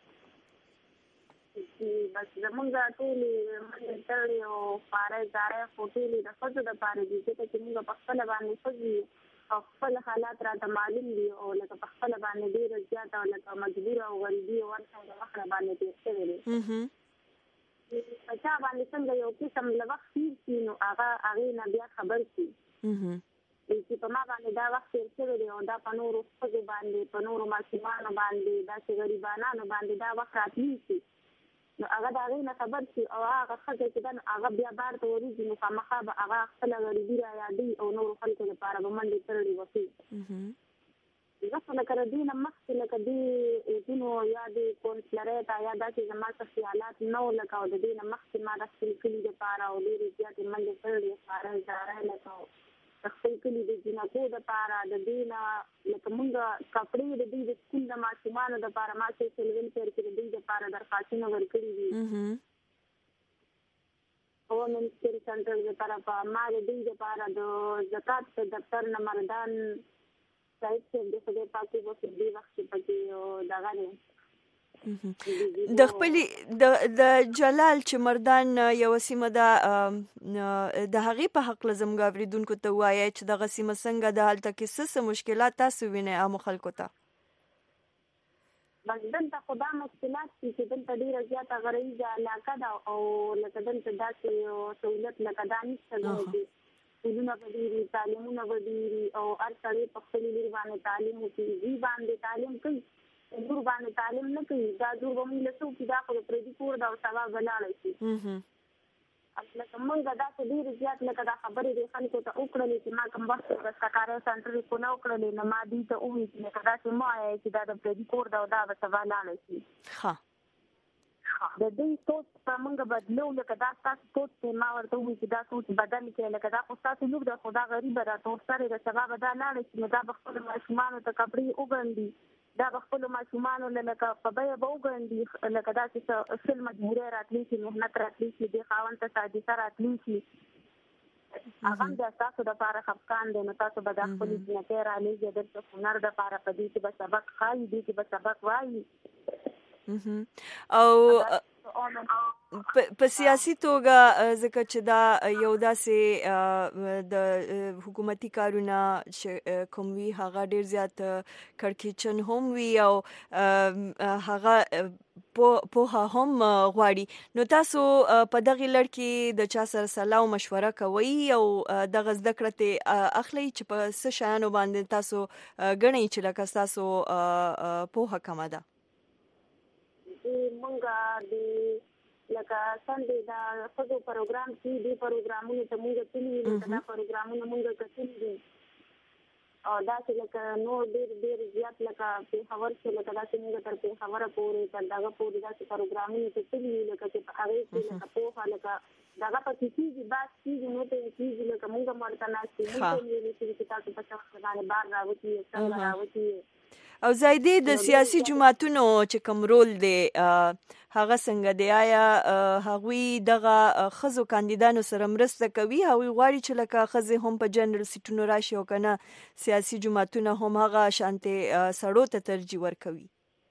بس زمونږ ټولې منډې تړلې او پاره ځای فوټېلې د ښځو دپاره دي ځکه چې موږ په خپله باندې ښځې او خپل حالات راته معلوم دي او لکه په خپله باندې ډېره زیاته او لکه مجبوره او غریبي او ورته د وخت باندې تېر شوی دی په چا باندې څنګه یو قسم له وخت تېر شي نو هغه هغې نه بیا خبر شي چې په ما باندې دا وخت تېر شوی دی او دا په نورو ښځو باندې په نورو ماشومانو باندې داسې غریبانانو باندې دا وخت راتلی شي نو هغه د هغې نه خبر شي او هغه ښځه چې ده هغه بیا بار ته ورېږي نو خامخا به هغه خپله غریبي را یادوي او نورو خلکو لپاره به منډې تړلې وکړي زه خو لکه د دې نه مخکې لکه دې ځینو یا د کونسلرۍ ته یا داسې زما څه خیالات نه وو لکه او د دې نه مخکې ما د خپل کلي دپاره او ډېرې زیاتې منډې تړلې ښکاره اداره لکه د خپل کلي د جنکو دپاره د دې نه لکه مونږ کپړې د دوی د سکول د ماشومانو دپاره ما سوشل ویلفیر کې د دوی دپاره درخواستونه ورکړي دي او منسټري سنټر دپاره په ما د دوی دپاره د زکات په دفتر نه مردان صاحب صاحب د خدای پاک وکړي دې وخت کې پکې دغه دی د خپل د جلال چې مردان یو سیمه ده د هغې په حق لزمګ اوریدونکو ته وایي چې دغه سیمه څنګه د هلته کې څه مشکلات تاسو وینئ عامو خلکو ته بس دلته خو دا مشکلات دي چې دلته ډېره زیاته غرایزه علاقه ده او لکه دلته داسې سهولت لکه دا نشته نه سکولونه به ډېري تعلیمونه به ډېري او هر سړی په خپلې لور باندې تعلیم وکړي دوی باندې تعلیم کوي زور باندې تعلیم نه کوي دا زور به موږ له څه وکړي دا خو د پردي کور ده او سبا به لاړی شي لکه موږ داسې ډېرې زیات لکه دا خبرې دې خلکو ته وکړلې چې ما کوم وخت د سکارۍ سنټر کو نه وکړلې نو ما دوی ته وویل چې لکه داسې مه وایئ چې دا د پردي کور ده او دا به سبا لاړی شي د دوی سوچ په موږ بدلو لکه دا ستاسو سوچ دی ما ورته وویل چې دا سوچ بدل کړئ لکه دا خو ستاسو لور ده خو دا غریبه ده تورسرې ده سبا به دا لاړی شي نو دا به خپلو ماشومانو ته کپړې وګنډي دا به خپلو ماشومانو له لکه په بیه به وګنډي لکه داسې سل مجبورۍ راتلی شي محنت راتلی شي دې خاوند ته سادیسه راتلی شي هغه هم بیا ستاسو دپاره خفقان دی نو تاسو به دا خپلې جنکۍ رالېږئ دلته هنر دپاره په دې کې به سبق ښایي دې کې به سبق وایي او په سیاسي توګه ځکه چې دا یو داسې د حکومتي کارونه کوم وی هغه ډیر زیات کړکېچن هم وي او هغه په هم غواړي. نو تاسو په دغه لړ کې د چا سره سلا او مشوره کوئ او دغه زده کړه ته اخلي چې په څه شیانو باندې تاسو ګڼئ چې لکه تاسو پوهه کمه ده؟ مونږه د لکه سندې دا ښځو پروګرام چې دې پروګرامونو ته مونږ تللي دي، دا پروګرامونه مونږ کتلي دي او داسې لکه نور ډېر ډېر زیات لکه پېښور کې لکه داسې مونږ تر پېښوره پورې تر دغه پورې داسې پروګرامونه ته تللي دي لکه چې په هغې کې لکه پوهه لکه دغه پکې کېږي بحث کېږي نو ته یې کېږي لکه مونږ هم ورته ناست یو، مونږ ته یې ویلي شوي چې تاسو په شخص باندې بار راوتي یې څنګه راوتي یې. او زایدې د سیاسي جماعتونو چې کوم رول دی هغه څنګه دی؟ آیا هغوی دغه ښځو کاندیدانو سره مرسته کوي؟ هغوی غواړي چې لکه ښځې هم په جنرال سیټونو راشي او که نه سیاسي جماعتونه هم هغه شانتې سړو ته ترجیح ورکوي؟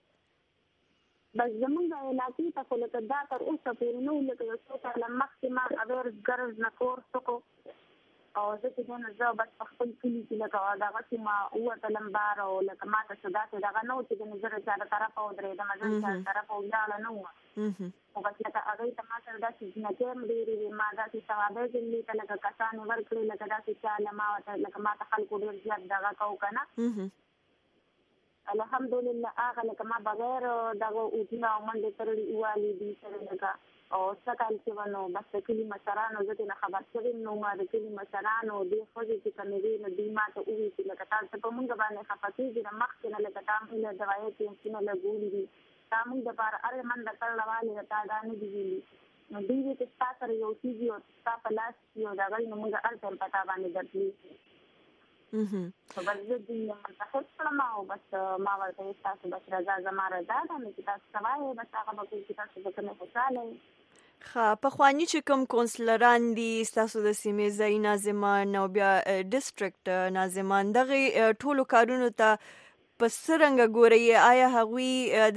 بس زمونږ علاقې ته خو لکه دا تر اوسه پورې نه وو، لکه یو څو کاله مخکې ما اویر ګرز نه کورس وکړو او زه چې دی نو زه بس په خپل کلي کې لکه دغسې ما ووتلم بار او لکه ما ته څه داسې دغه نه و چې دی نو زه د چا د طرفه ودرېدم، زه د چا د طرفه ولاړه نه وم. خو بس لکه هغوی ته ما سره داسې جنکۍ هم ډېرې وې، ما داسې ثوابۍ جملې ته لکه کسانې ورکړې لکه داسې چاله ما ورته لکه ما ته خلکو ډېر زیات دغه کوو که نه. الحمدلله هغه لکه ما بغیر دغه اوټونه او منډې تړلي ووالي دوی سره لکه او څه کال چې و نو بس د کلي مشرانو زه ترې نه خبر شوې یم، نو ما د کلي مشرانو دې ښځې چې کومې وې نو دوی ما ته وویل چې لکه تا څه په مونږ باندې خفه کېږي نه مخکې نه لکه تا مونږ له دوایي کیمپونه لګولي دي، تا مونږ دپاره هرې منډه تړله والې تا دا نه دي ویلي. نو دوی وې چې ستا سره یو څیز وي او ستا په لاس کښې یو دغه وي نو مونږ هر ټایم په تا باندې درتلي شو. بس زه دوی منتخب کړم او بس ما ورته ویل ستاسو بس رضا زما رضا ده، نو چې تاسو څه وایئ بس هغه به کوي چې تاسو به کومې خوشحاله یئ. ښه، پخواني چې کوم کونسلران دي ستاسو د سیمې ځایي ناظمان او بیا ډسټرکټ ناظمان دغې ټولو کارونو ته په څه رنګه ګورئ؟ آیا هغوی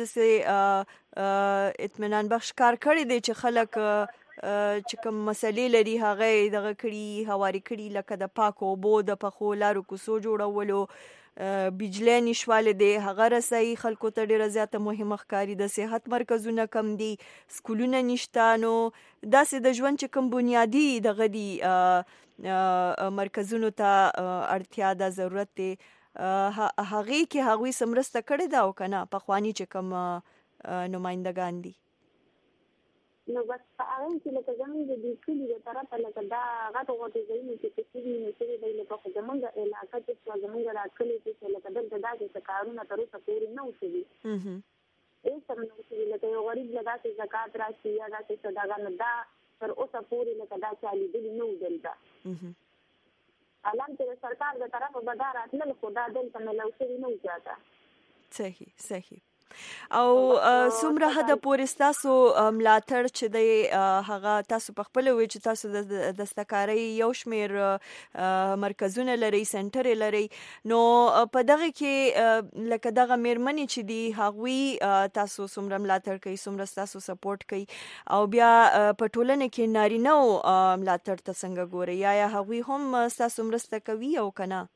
داسې اطمینان بخش کار کړی دی چې خلک چې کوم مسلې لري هغه یې دغه کړي هواري کړي لکه د پاکو اوبو د پخو لارو کوڅو جوړولو، بجلی نشوالی دی هغه رسایي خلکو ته ډېره زیاته مهمه ښکاري، د صحت مرکزونه کم دي، سکولونه نشته، نو داسې د ژوند چې کوم بنیادي دغه دي مرکزونو ته اړتیا ده ضرورت دی هغې کې هغوی څه مرسته کړې ده او که نه پخواني چې کوم نمایندګان دي؟ نو بس په هغې کې لکه زمونږ د دې کلي د طرفه لکه دا غټو غټو ځایونه چې په شوي نو شوي دی لکه خو زمونږ علاقه چې شوه زمونږ دا کلي کې چې لکه دلته داسې څه کارونه تر اوسه پورې نه وو شوي، هېڅ هم نه وو شوي. لکه یو غریب له داسې زکات راشي یا داسې څه دغه نو دا تر اوسه پورې لکه دا چا لیدلي نه وو دلته. حالان چې د سرکار د طرفه به دا راتلل خو دا دلته میلاو شوي نه وو چاته. صحیح صحیح. او څومره حده پورې ستاسو ملاتړ چې دی هغه تاسو په خپله وایئ چې تاسو د دستکارۍ یو شمېر مرکزونه لرئ، سنټر یې لرئ، نو په دغه کې لکه دغه مېرمنې چې دي هغوی تاسو څومره ملاتړ کوي، څومره ستاسو سپورټ کوي؟ او بیا په ټولنه کې نارینهو ملاتړ ته څنګه ګورئ؟ آیا هغوی هم ستاسو مرسته کوي او که نه؟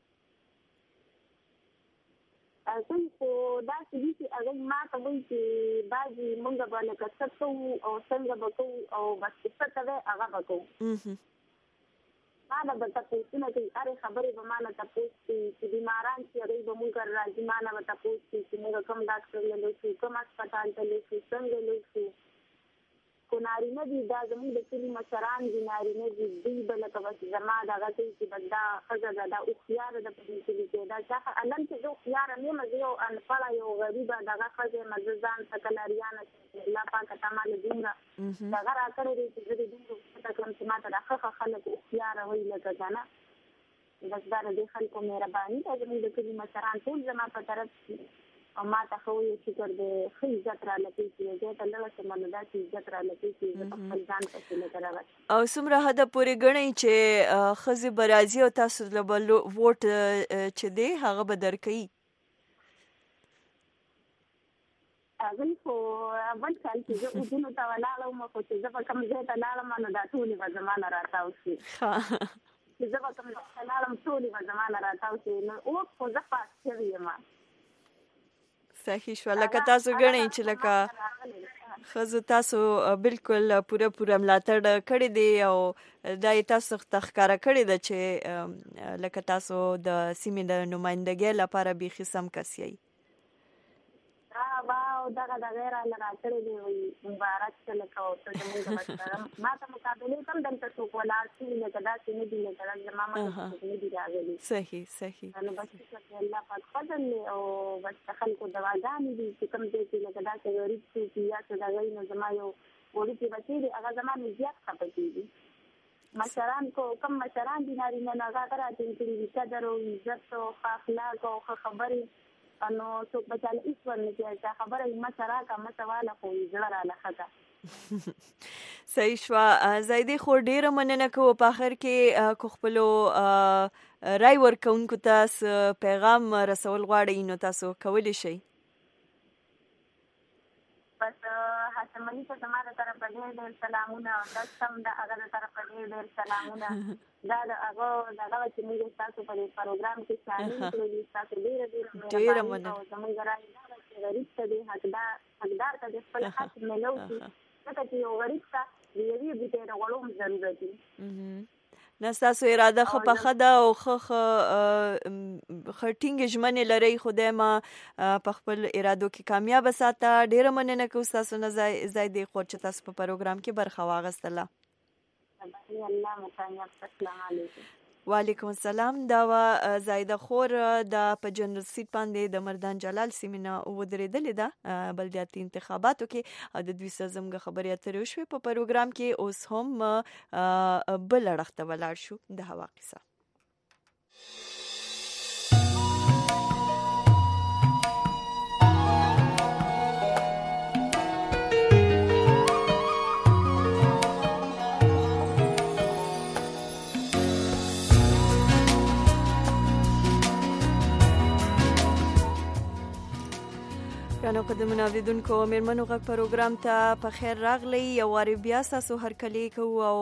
څنګه خو داسې دي چې هغوی ما ته وایي چې بعضې مونږ به لکه څه کوو او څنګه به کوو او بس چې څه کوې هغه به کوو. ما نه به تپوسونه کوي، هرې خبرې به ما نه تپوس کوي چې بیماران چې هغوی به مونږ راځي ما نه به تپوس کوي چې مونږ کوم ډاکټر له لوشو، کوم هسپتال ته لوشو، څنګه لوشو. خو نارینه دي دا زمونږ د کلي مشران دي نارینه دي، دوی به لکه بس زما دغه کوي چې بس دا ښځه ده دا هوښیاره ده په دې کلي کې دا چا الن چې زه هوښیاره نه یم، زه یو انپړه یو غریبه دغه ښځه یم، زه ځان ته کله ریانه چې الله پاکه تا ما له دومره دغه را کړی دی چې زه د دومره پته کړم چې ما ته دا ښه ښه خلک هوښیاره وایي لکه که نه. بس دا د دې خلکو مهرباني ده زمونږ د کلي مشران ټول زما په طرف او ما ته ښه وایي شکر دی ښه عزت راله کوي چې یو ځای ته لاړه شم نو داسې عزت راله کوي چې زه په خپل ځان پسې لکه راغلی. او څومره حده پورې ګڼئ چې ښځې به راځي او تاسو له به ووټ چې دی هغه به درکوي؟ راغلی خو اول کال چې زه اردن ته ولاړم خو چې زه په کوم ځای ته لاړم نو دا ټولې به زما نه راتاو شي چې زه په کوم ځای ته لاړم ټولې به زما نه راتاو شي نو اوس خو زه پاس شوې یم. صحیح شو. لکه تاسو ګڼئ چې لکه ښځو تاسو بالکل پوره پوره ملاتړ کړی دی او دا یې تاسو ته ښکاره کړې ده چې لکه تاسو د سیمې د نمایندګۍ لپاره بیخي سم کس یئ. واو دغه دغه را لراکړې دی مبارک شه لکه ته زموږ بچره ما ته مقابلې هم دلته څوک ولاړ شي لکه داسې نه دي لکه زما ماته څوک نه دي راغلي. صحیح صحیح. نو بس چې الله پاک فضل دی او بس خلکو دواګانې دي چې کوم ځای کې لکه داسې غریب څوک یا څه دغه نو زما یو وړوکی بچی دی هغه زما نه زیات خفه کېږي. مشران کو کم مشران دي نارینه نه هغه راټینګ کړي دي قدر او عزت او اخلاق او خبرې نو څوک بچاله هیڅ ورنه کوي خبره یې مشره کا مشواله خو یې زړه را لخته. صحیح شو. زیدي خو ډیره مننه کوو په اخر کې کو خپلو رای ورکوونکو ته پیغام رسول غواړئ نو تاسو کولی شئ. بس حسن ملي ته زما د طرفه ډېر ډېر سلامونه او داسې هم د هغه د طرفه ډېر ډېر سلامونه. دا د هغه دغه چې موږ ستاسو په پروګرام کې شامل کړو ستاسو ډېره ډېره مننه. او زموږ رایې دا چې غریب ته د حقدار حقدار ته د خپل حق میلو شي ځکه چې یو غریب ته د یوې بوټۍ د غوړو هم ضرورت وي. نه ستاسو اراده ښه پخه ده او ښه ښه ټینګې ژمنې لرئ. خدای ما په خپل ارادو کې کامیابه ساته. ډېره مننه کوو ستاسو نه زیدي خور چې تاسو په پروګرام کې برخه واخیستله. وعلیکم السلام. دا و زایده خور د په جنرال سیټ باندې د مردان جلال سیمې نه ودرېدلې ده بلدیاتي انتخاباتو کې او د دوی سره زموږ خبرې اترې وشوې په پروګرام کې. اوس هم بل اړخ ته ولاړ شو د هوا قصه. ګرانو قدرمنو اوریدونکو میرمنو غږ پروګرام ته په خیر راغلی. یو وارې بیا ستاسو هرکلی کوو او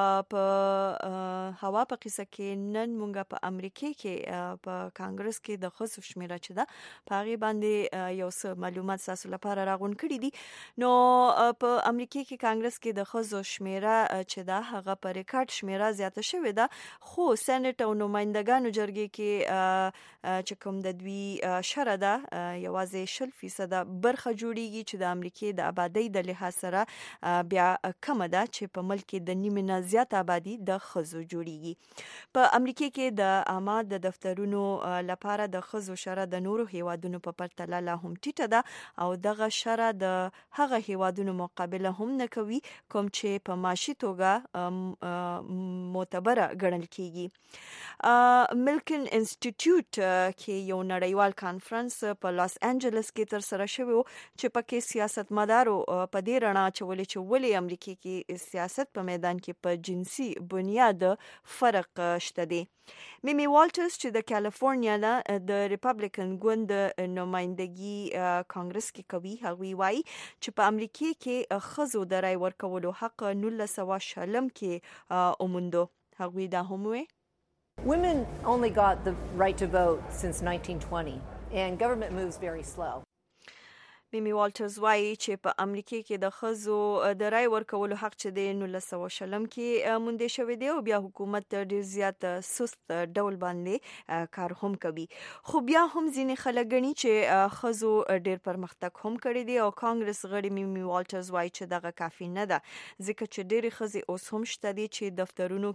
په هوا په قصه کې نن مونږ په امریکا کې په کانګرس کې د ښځو شمیره چې ده په هغې باندې یو څه معلومات ستاسو لپاره راغونډ کړي دي. نو په امریکا کې کانګرس کې د ښځو شمیره چې ده هغه په ریکارډ شمیره زیاته شوې ده خو سېنټ او نمایندګانو جرګې کې چې کوم د دوی شره ده یوازې شل فیصده برخه جوړیږي چې د امریکای د آبادی د لحاظ سره بیا کم ده چې په ملک کې د نیمه نه زیات آبادی د ښځو جوړیږي. په امریکا کې د عامه د دفترونو لپاره د ښځو شره د نورو هیوادونو په پرتله لا هم ټیټه ده او دغه شره د هغه هیوادونو مقابله هم نه کوي کوم چې په معاشي توګه معتبره ګڼل کیږي. ملکن انسټیټیوټ کې یو نړیوال کانفرنس په لاس انجلس کې تر سره شوی چې پکې سیاستمدارو په دې رڼا اچولې چې ولې امریکا کې سیاست په میدان کې په جنسي بنیاد فرق شته دی. میمی والټرز چې د کالیفورنیا نه د ریپبلیکن ګوند نمائندګي کانګرس کې کوي هغوی وایي چې په امریکا کې ښځو د رای ورکولو حق نولس سوه شلم کې وموندو. هغوی دا هم وایي Women only got the right to vote since nineteen twenty and government moves very slow. میمی والټرز وایي چې په امریکا کې د ښځو د رای ورکولو حق چې د نولس سوه شلم کې موندې شوی دی او بیا حکومت ډېر زیات سست ډول باندې کار هم کوي. خو بیا هم ځینې خلک ګڼي چې ښځو ډېر پرمختګ هم کړی دی او کانګرس غړي میمی والټرز وایي چې دغه کافي نه ده ځکه چې ډېرې ښځې اوس هم شته دي چې دفترونو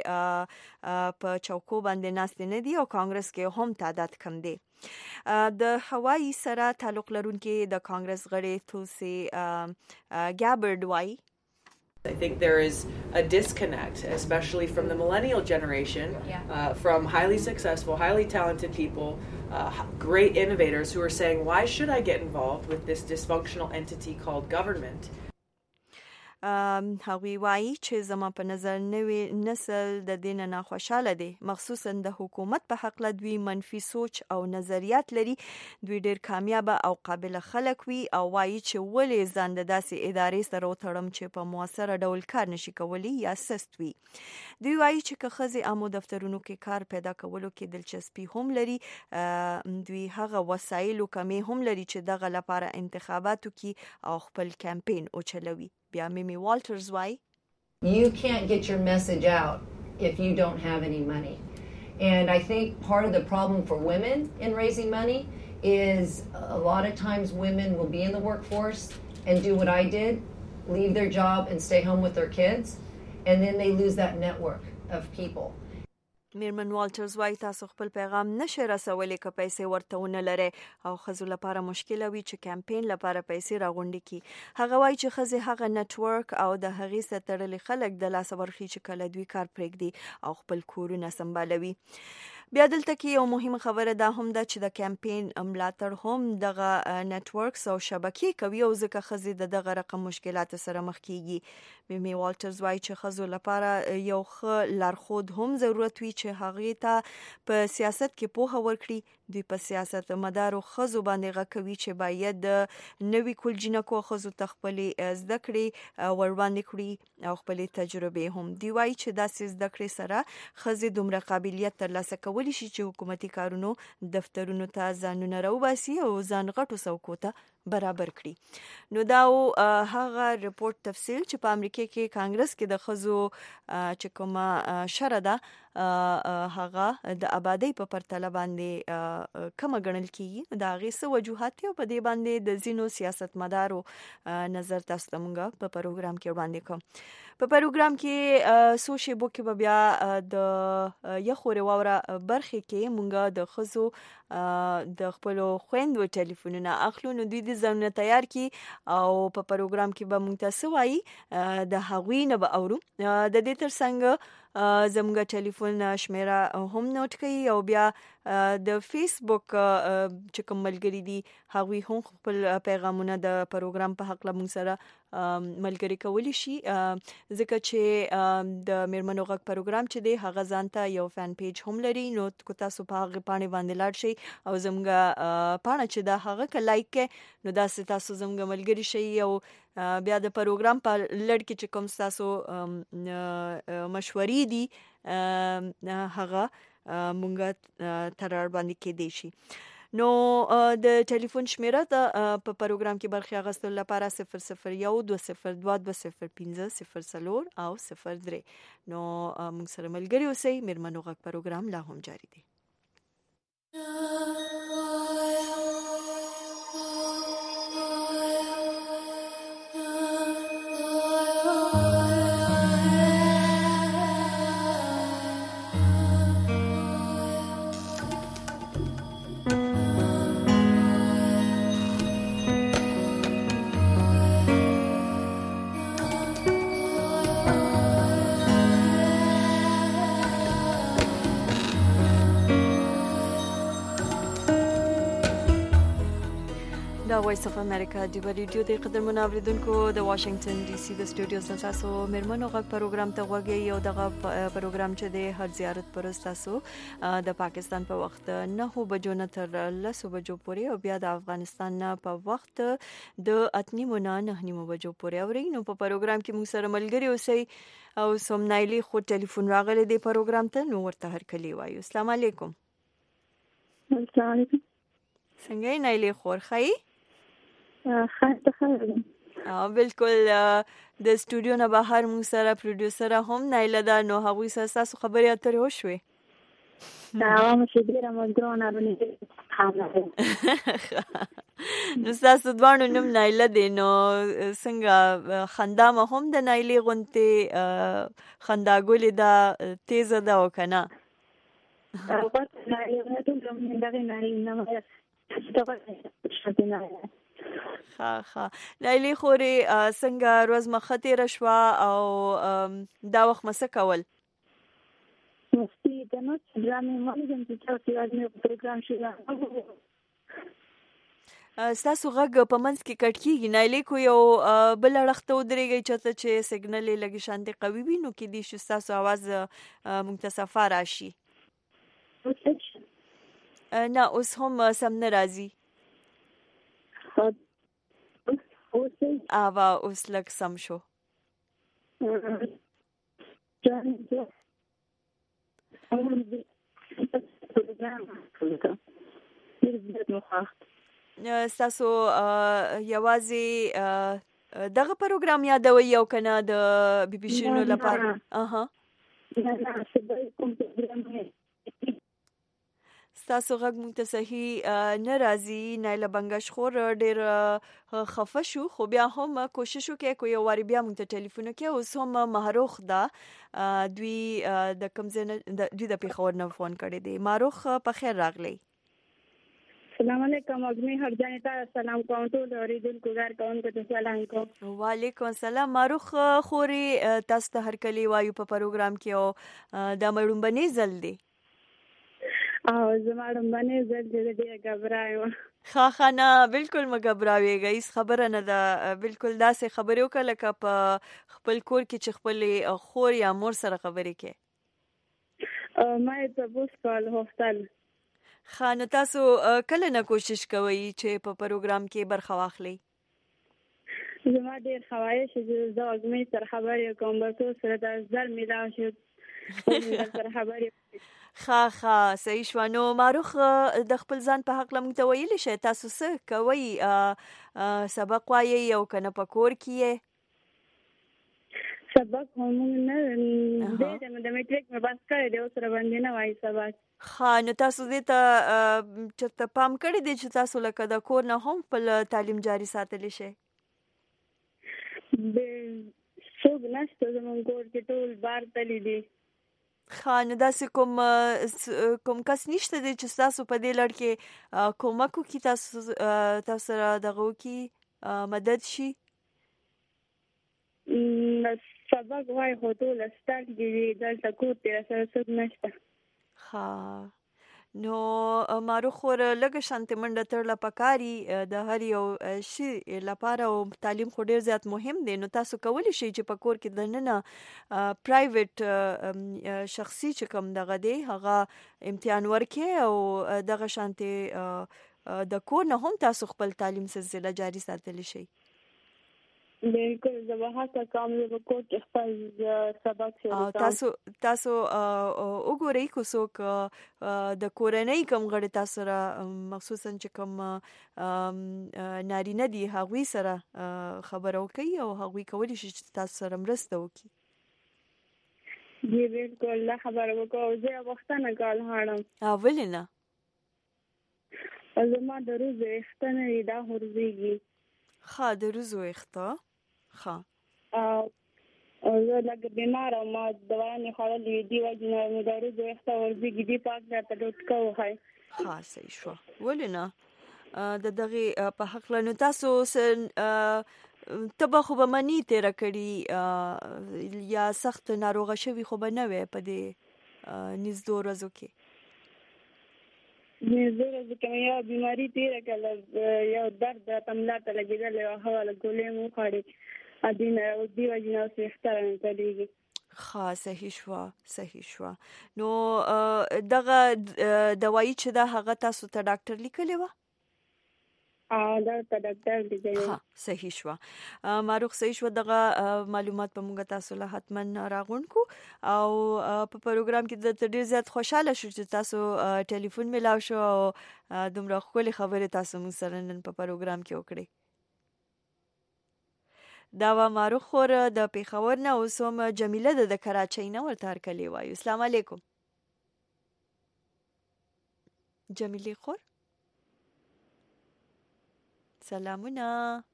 کې په چوکو باندې ناستې نه دي او کانګرس کې هم تعداد کم دی. د هوایی سره تعلق لرونکي د کانګرس غړي توسی ګابرد وایي I think there is a disconnect, especially from the millennial generation, yeah. uh, from highly successful, highly talented people, uh, great innovators who are saying, why should I get involved with this dysfunctional entity called government? هغوی وایي چې زما په نظر نوی نسل د دې نه ناخوشاله دی، مخصوصا د حکومت په حق له دوی منفي سوچ او نظریات لري. دوی ډیر کامیابه او قابل خلک وي او وایي چې ولې ځان د داسې ادارې سره وتړم چې په موثره ډول کار نشي کولی یا سست وي. دوی وایي چې که ښځې عامو دفترونو کې کار پیدا کولو کې دلچسپي هم لري، دوی هغه وسایلو کمې هم لري چې دغه لپاره انتخاباتو کې او خپل کمپین وچلوي. بیا میمی والټرز وایي You can't get your message out if you don't have any money. And I think part of the problem for women in raising money is a lot of times women will be in the workforce and do what I did, leave their job and stay home with their kids, and then they lose that network of people. میرمن والټرز وایي تاسو خپل پیغام نشئ رسولی که پیسې ورته ونه لرئ او ښځو لپاره مشکله وي چې کمپین لپاره پیسې راغونډې کړي. هغه وایي چې ښځې هغه نټورک او د هغې سره تړلي خلک د لاسه ورخي چې کله دوی کار پرېږدي او خپل کورونه سمبالوي. بیا دلته کې یو مهمه خبره دا هم ده چې د کمپین ملاتړ هم دغه نټورکس او شبکې کوي او ځکه ښځې د دغه رقم مشکلات سره مخ کیږي. میمی والټرز وایي چې ښځو لپاره یو ښه لارښود هم ضرورت وي چې هغې ته په سیاست کې پوهه ورکړي. دوی په سیاست مدارو ښځو باندې غږ کوي چې باید د نوي کلجینکو ښځو ته خپلې زده کړې ور وړاندې کړي او خپلې تجربې هم. دوی وایي چې داسې زده کړې سره ښځې دومره قابلیت ترلاسه کولی شي چې حکومتي کارونو دفترونو ته ځانونه راوباسي او ځان غټو څوکو ته برابر کړي. نو دا هغه رپورت تفصیل چې په امریکا کې کانګرس کې د ښځو چې کومه شره ده هغه د آبادی په پرتله باندې کم ګڼل کیږي. دا هغې څه وجوهات دي او په دې باندې د ځینو سیاستمدارو نظر تاسو ته موږ په پروګرام کې وړاندې کوم. په پروګرام کې څو شیبو کې به بیا د یخورې واوره برخې کې موږ د ښځو د خپلو خویندو ټلیفونونه اخلو. نو دوی د ځانونه تیار کی او په پروګرام کې به موږ ته څه وایي د هغوی نه به اورو. د دې ترڅنګ زموږ ټلیفون شمیره هم نوٹ کړئ او بیا د فیسبوک چې کوم ملګري دي هغوی هم خپل پیغامونه د پروګرام په حق له موږ سره ملګري کولی شي، ځکه چې د میرمنو غږ پروګرام چې دی هغه ځان ته یو فین پیج هم لري. نو که تاسو په هغې پاڼې باندې لاړ شئ او زموږ پاڼه چې دا هغه که لایک کړئ نو داسې تاسو زموږ ملګري شئ او بیا د پروګرام په لړ کې چې کوم تاسو مشورې دي هغه مونږ تر باندې کېدی شي. نو د ټلیفون شمیره د په پروګرام کې برخه اخیستلو لپاره صفر صفر یو دوه صفر دوه دوه صفر پنځه صفر څلور او صفر درې. نو موږ سره ملګري اوسئ. میرمنو غږ پروګرام لا هم جاری دی. وایس اف امریکا دی ریډیو د قدرمن اوریدونکو د واشنگټن ډي سي د سټوډیوز نه تاسو میرمنو غږ پروګرام ته غوږی یو دغه پروګرام چې د هر زیارت پرست تاسو د پاکستان په وخت نه بجو نه تر لسو بجو پورې او بیا د افغانستان نه په وخت د اتنیمو نه نهنیمو بجو پورې اوري. نو په پروګرام کې موږ سره ملګري اوسئ او سومنایلی خو ټلیفون راغلی دی پروګرام ته. نو ورته هر کلی وایو. السلام علیکم. السلام علیکم. څنګه یې نایلی خور خی؟ خیر ته خیر. او بالکل د سټوډیو نه بهر موږ سره پروډوسر هم نایله ده. نو هغوی سره تاسو خبرې اترې وشوې؟ دا هم چې ډیره مزګرونه باندې نو تاسو دواړو نوم نایله دی. نو څنګه خندا مو هم د نایلې غوندې خنداګولې ده تیزه ده او که نه؟ ښه ښه. نایلې خورې څنګه ورځ مخه تېره شوه او دا وخت مه څه کول؟ مستي د نوټ ډرامې ولیدم چې تاسو یې پروګرام شوی. ستاسو غږ په منځ کې کټ کیږي نایلې کو یو بل اړخته ودرېږئ چېرته چې سیګنل یې لږ شانتې قوي وي نو کیدای شي ستاسو اواز موږ ته صفا راشي. نه اوس هم سم نه راځي. اوا اوس لږ سم شو. ستاسو یوازې دغه پروګرام یادوي او کنه د بي بي شینو لپاره؟ اها ستاسو غږ موږ ته صحیح نه راځي. نایله بنګشخور ډېر خفه شو خو بیا هم کوشش وکړئ کو یو واري بیا موږ ته ټلیفون وکړئ. اوس هم ماروخ ده دوی د کوم ځای نه دوی د پېښور نه فون کړی دی. ماروخ په خیر راغلی. السلام علیکم اګمې هر ځای ته سلام کوم ټول اوریدونکو ګار کوونکو ته سلام کوم. وعلیکم السلام. ماروخ خوري تاسو ته هر کلی وایو په پروګرام کې او دا مړومبني ځل دی او زما ډمبنه زړه دې دې غبرایم. ښه ښه نه بالکل مه غبراویږئ هیڅ خبره نه ده. بالکل داسې خبرې وکړه لکه په خپل کور کې چې خپلې خور یا مور سره خبرې کوې. ما یې تپوس کول غوښتل. ښه نو تاسو کله نه کوشش کوئ چې په پروګرام کې برخه واخلئ؟ زما ډېر خواهش چې زه اګمې سره خبرې کوم به څو سره د زر میلاو شي سره خبرې. ښه ښه صحیح شوه. نو ماروخ د خپل ځان په حق موږ ته ویلی شئ تاسو څه کوئ؟ سبق وایئ او که نه په کور کې یې؟ سبق هم نه دی د میټریک مې بس کړی دی اوس راباندې نه وایي سبق. ښه نو تاسو دې ته چېرته پام کړی دی چې تاسو لکه د کور نه هم خپل تعلیم جاري ساتلی شئ؟ څوک نشته زموږ کور کې ټول بار تللی دي. ښه نو داسې کوم کوم کس نشته دی چې ستاسو په دې لړ کې کومک وکړي تاسو تاسو سره دغه وکړي مدد شي؟ سبق وایي خو ټول سټارټ دي دلته کور کې راسره څوک نشته. ښه نو ماروخ ور لږه شانتې منډه تړله پکاري د هر یو شي لپاره او تعلیم خو ډېر زیات مهم دی. نو تاسو کولی شئ چې په کور کې دننه پرایویټ شخصي چې کوم دغه دی هغه امتحان ورکړئ او دغه شانتې د کور نه هم تاسو خپل تعلیم سلسله جاري ساتلی شئ. بالکل زه به هڅه کوم چې په کور کې خپل سبق شروع کړم. تاسو تاسو وګورئ که څوک د کورنۍ کوم غړي تاسو سره مخصوصا چې کوم نارینه دي هغوی سره خبره وکړئ او هغوی کولی شي چې تاسو سره مرسته وکړي. جی بالکل دا خبره وکړو. زه غوښتنه کول غواړم. ولې نه؟ زما د روز ویښته نه دي دا غورځېږي. ښه د روز ویښته ښه زه لږ بیماره وم ما دوايانې خوړلې وې دې وجې نه مې د روز ویښته غورځېږي دې پاک راته ډوډکه وښایي. ښه صحیح شوه. ولې نه د دغې په هکله نو تاسو ته به خو به مني تېره کړي یا سخت ناروغه شوي خو به نه وې په دې نږدو ورځو کې؟ نږدې ورځو کې مې یوه بیماري تېره کړله یو درد راته ملا ته لګېدلی وه هغه ګولۍ مې وخوړې دې نه دې وجې نه اوس ویښته رانه چلېږي. ښه صحیح شوه صحیح شوه. نو دغه دوایي چې ده هغه تاسو ته ډاکټر لیکلې وه؟ دا ته ډاکټر لیکلې وه. صحیح شوه. ماروخ صحیح شوه. دغه معلومات به موږ تاسو له حتما راغونډ کړو او په پروګرام کې درته ډېر زیات خوشحاله شو چې تاسو ټلیفون میلاو شو او دومره ښکلې خبرې تاسو موږ سره نن په پروګرام کې وکړې. دا و ماروخ خور د پېښور نه. اوس هم جمیله ده د کراچۍ نه ورته هرکلی وایو. السلام علیکم جمیلې خور. سلامونه.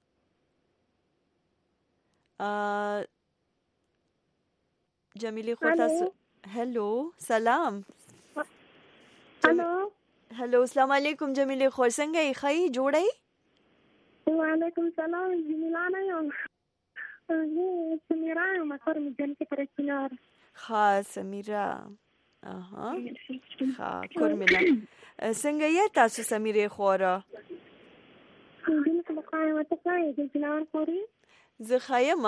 جمیلې خور تاسو هلو سلام. هلو هلو السلام علیکم جمیلې خور څنګه یې ښه یې جوړه یې؟ وعلیکم سلام جمیله نه یم سمیرا یم کور مې جن کې پر چنار. ښه سمیرا اها ښه کور مې نه څنګه یې تاسو سمیرې خوره؟ دې څه مقام ته ځای د جنان خوري زه خایم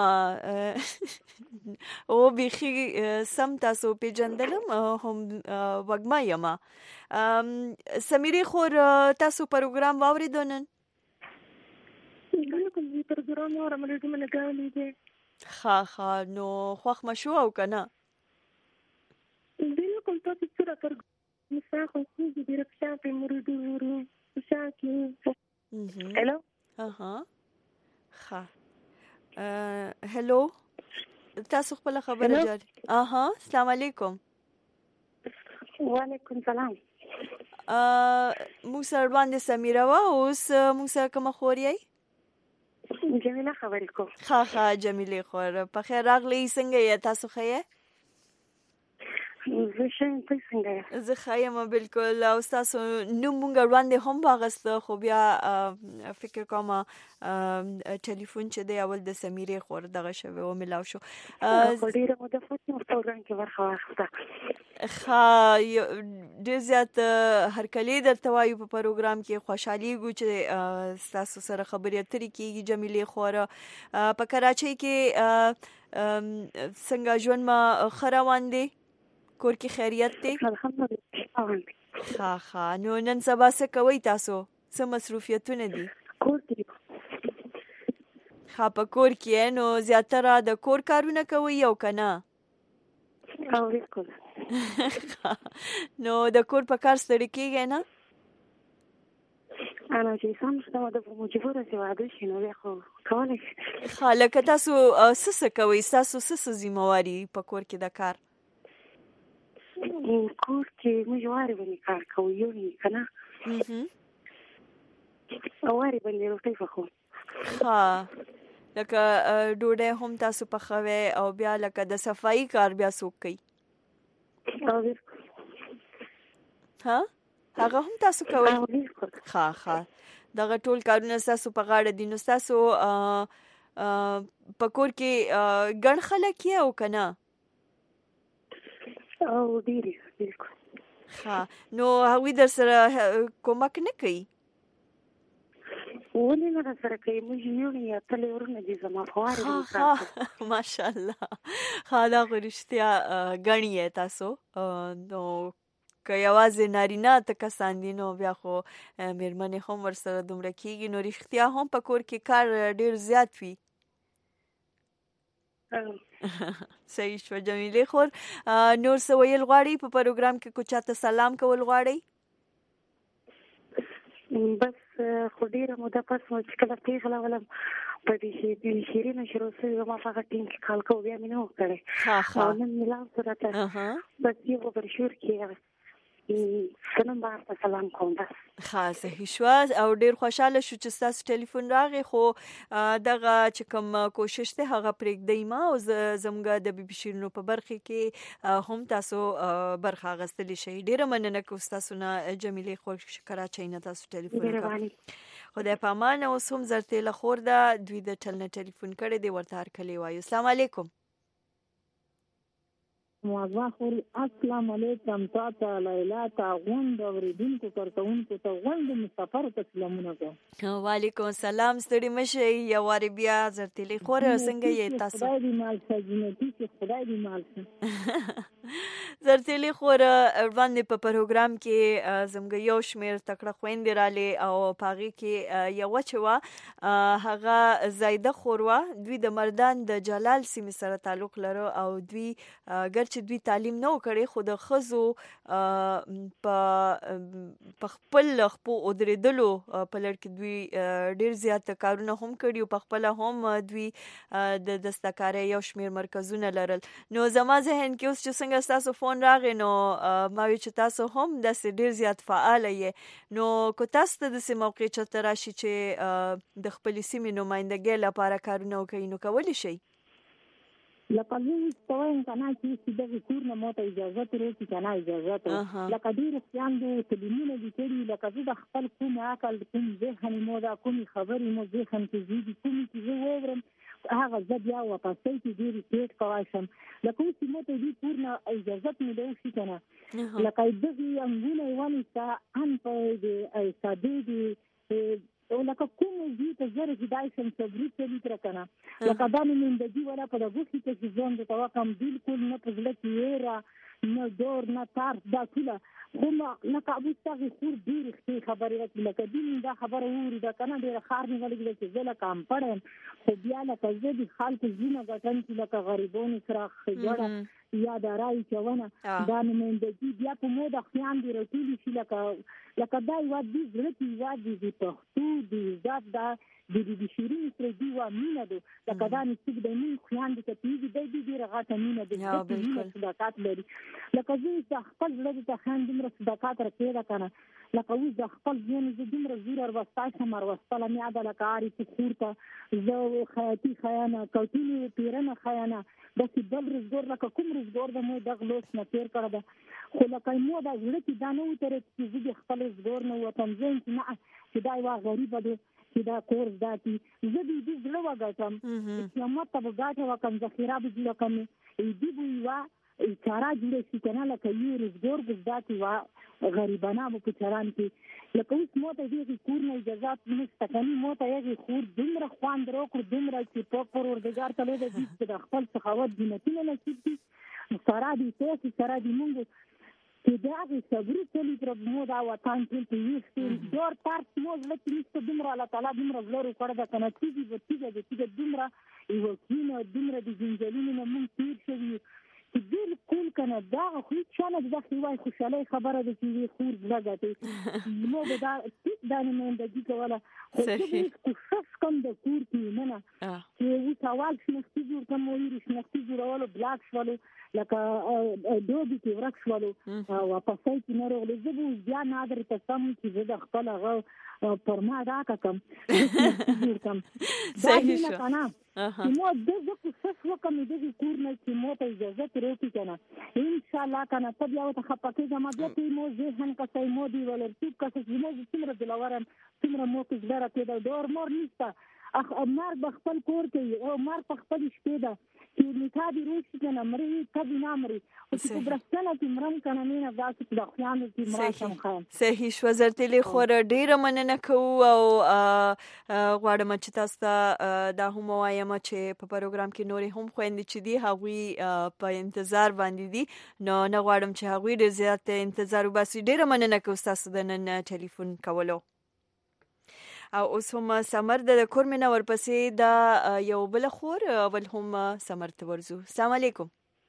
او بيخي سم تاسو پیجندلم هم وګما یم. سمیری خور تاسو پروګرام واوریدونن؟ بالکل دې پروګرام اورم لږه منه غالي دي. خا خا نو خوښ مشو او کنه؟ بالکل تاسو سره تر مسا خو دې رښتیا په مرید ورو شاکي. هلو اها خا هلو تاسو خپل خبره جاری. اها السلام علیکم. وعلیکم السلام. موږ سره باندې سمیرا وا اوس موږ سره کوم خوري؟ جمیله خبرې کو. خا خا جمیله خور په خیر راغلی څنګه یې تاسو خیه؟ زه شم په څنګه زه خایم بالکل او تاسو نو مونږ وړاندې هم واغسته خو بیا فکر کوم ټلیفون چې دی اول د سمیرې خور دغه شوی او ملاو شو. خو ډیره مو د فوټو پروګرام کې ورخه واخسته. خا ډیر زیات هرکلی درته وایو په پروګرام کې خوشحالي ګو چې تاسو سره خبرې اترې کیږي جمیلې خور. په کراچۍ کې څنګه ژوند ما خروان دی؟ کور کې خیریت دی؟ الحمدلله. خا خا نو نن سبا څه کوي تاسو؟ څه مصروفیتونه دي؟ کور کې. خا په کور کې نو زیاتره د کور کارونه کوي او کنه؟ او بالکل. نو د کور په کار ستړي کیږي نه؟ انا چې سم څه د موجبوره څه واده شي نو بیا خو کولای شي. خا لکه تاسو څه کوي؟ تاسو څه ذمہواری په کور کې د کار؟ کور کې موږ واري باندې کار کوو یو نه کنه. او واري باندې روټي فخو. ها لکه ډوډۍ هم تاسو پخوي او بیا لکه د صفائی کار بیا څوک کوي؟ ها هغه هم تاسو کوي؟ ها ها دغه ټول کارونه تاسو په غاړه دي. نو تاسو په کور کې ګڼ خلک یې او کنه؟ او ډیری بالکل. ها نو هغوی در سره کومک نه کوي؟ ولې نه در سره کوي؟ موږ یو یا تل ورنه دي زما خوارې. ها ماشاءالله. ها دا خو رښتیا ګڼي یې تاسو. نو که یوازې نارینه ته کسان دي نو بیا خو میرمنې هم ورسره دومره کېږي. نو رښتیا هم په کور کې کار ډېر زیات وي. صحیح شو جمیلې خور. نور څه ویل غواړئ په پروګرام کې؟ کو چاته سلام کول غواړئ؟ بس خو ډیره موده پس مو چې کله پیغله ولم په دې شیرینه شروع سوي زما په هغه ټیم کې کال کوو بیا مې نه و کړی. او نن مې لاس راته بس یو برشور کې سلام بارته سلام کوم بس. ښه صحیح شوه او ډېر خوشحاله شو چې ستاسو ټلیفون راغی. خو دغه چې کوم کوشش دی هغه پرېږدئ ما او زموږ د بي بي شیرینو په برخې کې هم تاسو برخه اخیستلی شئ. ډېره مننه کوو ستاسو نه جمیلې خور کراچۍ نه تاسو ټلیفون وکړ. خدای په امان. اوس هم زرتیله خور ده دوی د ټل نه ټلیفون کړی دی ورته هرکلی وایو. السلام علیکم. موظفل السلام علیکم تاسو لیلا تا غوند اوریدونکو کارکونکو ته غوند مسافر ته سلامونه کوم. وعلیکم السلام. ستړي مشه یو واری بیا زرتیلې خور څنګه یې تاسو؟ خدای دې مال سجنتی چې خدای دې مال زرتیلې خور باندې په پروګرام کې زموږ یو شمیر تکړه خويندې رالې او پاغي کې یو چوا هغه زیده خوروا دوی د مردان د جلال سیمې سره تعلق لرو او دوی ګر چې دوی تعلیم نه وکړي خو د ښځو په خپل خپو ودرېدلو په لړ کې دوی ډېر زیات کارونه هم کړي او په خپله هم دوی د دستکارۍ یو شمېر مرکزونه لرل. نو زما ذهن کې اوس چې څنګه ستاسو فون راغی نو ما وی چې تاسو هم داسې ډېر زیات فعاله یې. نو که تاسو ته داسې موقع چېرته راشي چې د خپلې سیمې نمایندګۍ لپاره کارونه وکړئ نو کولی شئ؟ لکه زه ستوایم که نه چې دغې کور نه ما ته اجازت راکړي که نه اجازت لکه ډېرې خویندو تعلیمونه دي کړي لکه زه د خپل کوم عقل کوم ذهن مو دا کومې خبرې مو ذهن کې ځي دي کومې چې زه واورم هغه زه بیا واپسۍ کې ډېرې پیټ کولی شم. لکه اوس چې ما ته دې کور نه اجازت مې دی وشي که نه لکه دغې انګونه یې ونیسته ان په د سادې دي لکه کوم دې ته زره هدايت سم صبري څه لیکره کنه لکه دا نن د دې ولا په دغه کې چې ځون د توقم بالکل نه پزله کیره نه دور نه تار دا ټول هم لکه ابو استغفر خور ډیر ښه خبره وکړه لکه دې دا خبره ووري دا کنه ډیر خار نه ولګي چې زله کام پړم خو بیا لکه زه د خلکو زینه غټن چې لکه غریبونو سره خجړه یا د راي چونه دا نن د دې بیا په مو د خیان دی رټولي شي لکه لکه دا یو د زړه کې یاد دي په تو دي ذات دا د دې شيرین سره دی و مینه ده لکه دا نسب د مين خیان دي ته دې دې ډیره غټه مینه ده د دې صداقت لري لکه زه خپل زړه ته خان دمر صداقت راکې دا کنه لکه اوس د خپل ځین زه دمر زور ور وستای سمر وستله مې عدالت کاری چې خورته زه خیاطي خیانه کوټینی پیرنه خیانه د سیدل رزګور لکه کوم رزګور د مو د غلوس نه تیر کړه ده خو لکه مو د ځړ کې دا نو تر چې زه خپل رزګور نه وطن زین چې نه چې دا یو غریب دی چې دا کورس داتي زه دې دې زړه وګټم چې ما ته وګټه وکم ذخیره به جوړ کم دې بو یو چارا جوړ شي کنه لکه یو رزګور ګزداتي وا غریبانه په چران کې لکه اوس مو ته دې کور نه اجازه نشته کني مو ته یې خور دمر خوان درو کړ دمر چې په پروردګار ته له دې د خپل سخاوت دینتونه نصیب دي سره دې تاسو سره دې مونږ چې دا غي صبر کلی پر مو دا وطن کې یې دور تر مو لکه نشته دمر الله تعالی دمر زلرو کړه دا کنه چې دې چې دې دمر یو کینه دمر دې جنجالینه مونږ تیر شوی چې بالکل کنه دا خو څنګه د خپلوای خوشاله خبره ده چې خور لګاتې نو دا دا نه د دې کوله خو چې کوشش کوم د کور کې نه نه چې یو سوال شنختي جوړ کوم ویری شنختي جوړولو بلاک شولو لکه دوبي کې ورک شولو او په څای کې نه راغلي زه به بیا نادر ته سم چې زه د خپل هغه پر ما راکا کوم جوړ کوم صحیح شو مو د زه کوشش وکم د دې کور نه چې مو ته اجازه ترې کنه ان شاء الله کنه ته بیا ته خپکه زما بیا ته مو ذهن کا سي مو دی ولر چې کس چې مو څومره دلورم څومره مو کې زړه ته د دور مور نشته اخ مار بخپل کور کې او مار په خپل شپې ده چې نکاح دی روشي کنه مری کبي نامري او چې برستنه چې مرم کنه نه دا چې د خیانت چې مرام خام صحیح شو زرتلې خور ډیره مننه کوو او غواړم چې تاسو ته دا هم وایم چې په پروګرام کې نورې هم خويندې چې دی هغوی په انتظار باندې دي نو نه غواړم چې هغوی ډیر زیات انتظار وباسي ډیره مننه کوم تاسو د نن ټلیفون کولو او اوس هم سمر د کورمنه ورپسې دا یو بل خور ول هم سمر ته ورزو السلام علیکم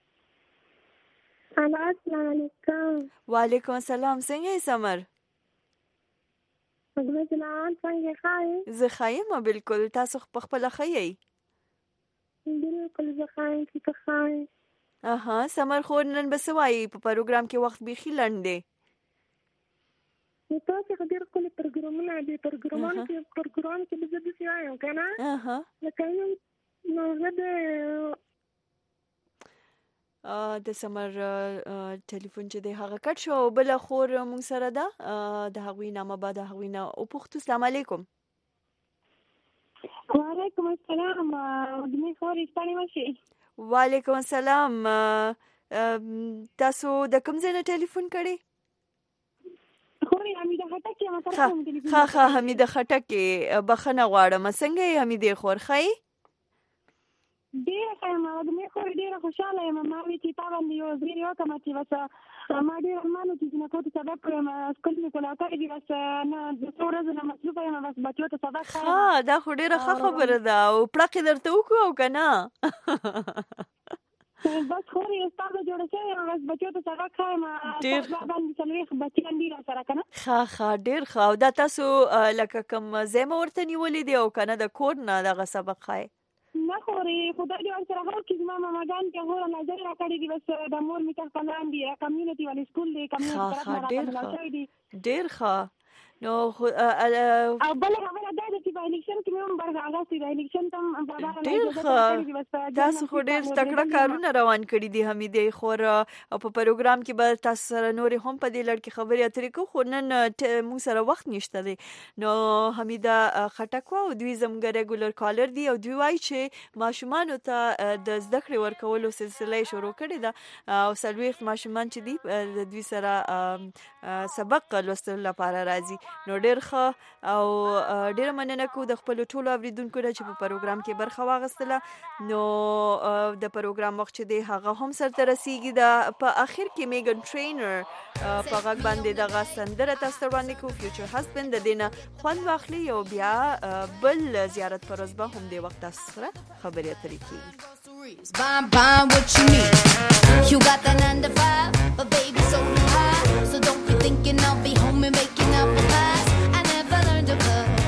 السلام علیکم وعلیکم السلام څنګه یې سمر څنګه جنان څنګه ښه زه ښه یم بالکل تاسو په خپل ښه یې بالکل زه ښه یم چې ته ښه یې اها سمر خور نن به څه وایي په پروګرام کې وخت بیخي لنډ دی تاسو خبر کولی پروګرامونه دي پروګرامونه کې پروګرام کې د دې څه وایم کنه اها لکه نو زه د ا د سمر ټلیفون چې د هغه کټ شو بل خور مونږ سره ده د هغوی نامه بعد هغوی نه او پختو السلام علیکم وعلیکم السلام د می خوري ستانه ماشي وعلیکم السلام تاسو د کوم ځای نه ټلیفون کړی خوري حمیده خټک یم تاسو کوم ټلیفون ها ها حمیده خټک بخنه غواړم څنګه یې حمیده خور خای ډیره ښه ما د مې خور ډیره خوشاله یم ما وی چې تا باندې یو ځای یو کوم چې وسه ما ډیره مانو چې نه کوته سبق کړم سکول کې کولا کوي دی وسه نه د څوره زنه مصروفه یم بس بچو ته سبق ها دا خو ډیره ښه خبره ده او پړق درته وکړو کنه بس خوري استاد جوړ شوی او بس بچو ته سبق خایم ډیر باندې څلوي بچیان دي سره کنه ښه ښه ډیر ښه او دا تاسو لکه کوم زما ورته نیولې دی او کنه د کور نه دغه سبق خای نه خوري خدای دې ورسره هر کی زما ماګان کې هو نظر راکړي دي بس د مور میته پلان دي کمیونټي ولې سکول دی کمیونټي طرف نه ډیر ښه نو او بل خبره ده چې په الیکشن کې موږ برغاغه سي د الیکشن تم بابا ډیر تاسو خو ډیر تکړه کارونه روان کړی دي حمیده خور او په پروګرام کې به تاسو سره نورې هم په دې لړ کې خبرې اترې کوو خو نن موږ سره وخت نشته دی نو حمیده خټک او دوی زموږ ریګولر کالر دي او دوی وایي چې ماشومان ته د زده کړې ورکولو سلسله شروع کړې ده او څلوېښت ماشومان چې دي د دوی سره سبق لوستلو لپاره راځي نو ډیر ښه او ډیر مننه کوم د خپل ټولو اوریدونکو چې په پروګرام کې برخه واغستله. نو د پروګرام وخت چې دی هغه هم سره رسیدي د په اخر کې میګن ټرینر په غږ باندې دغه سندره تاسو وړاندې کوو فیوچر هسبند د دینه خوند واخلي او بیا بل زیارت پر ورځ به هم د وخت سره خبرې اترې کیږي. Buying, buying what you need. You got that nine to five, but baby so high. So don't be thinking I'll be home and making apple pies. I never learned to cook.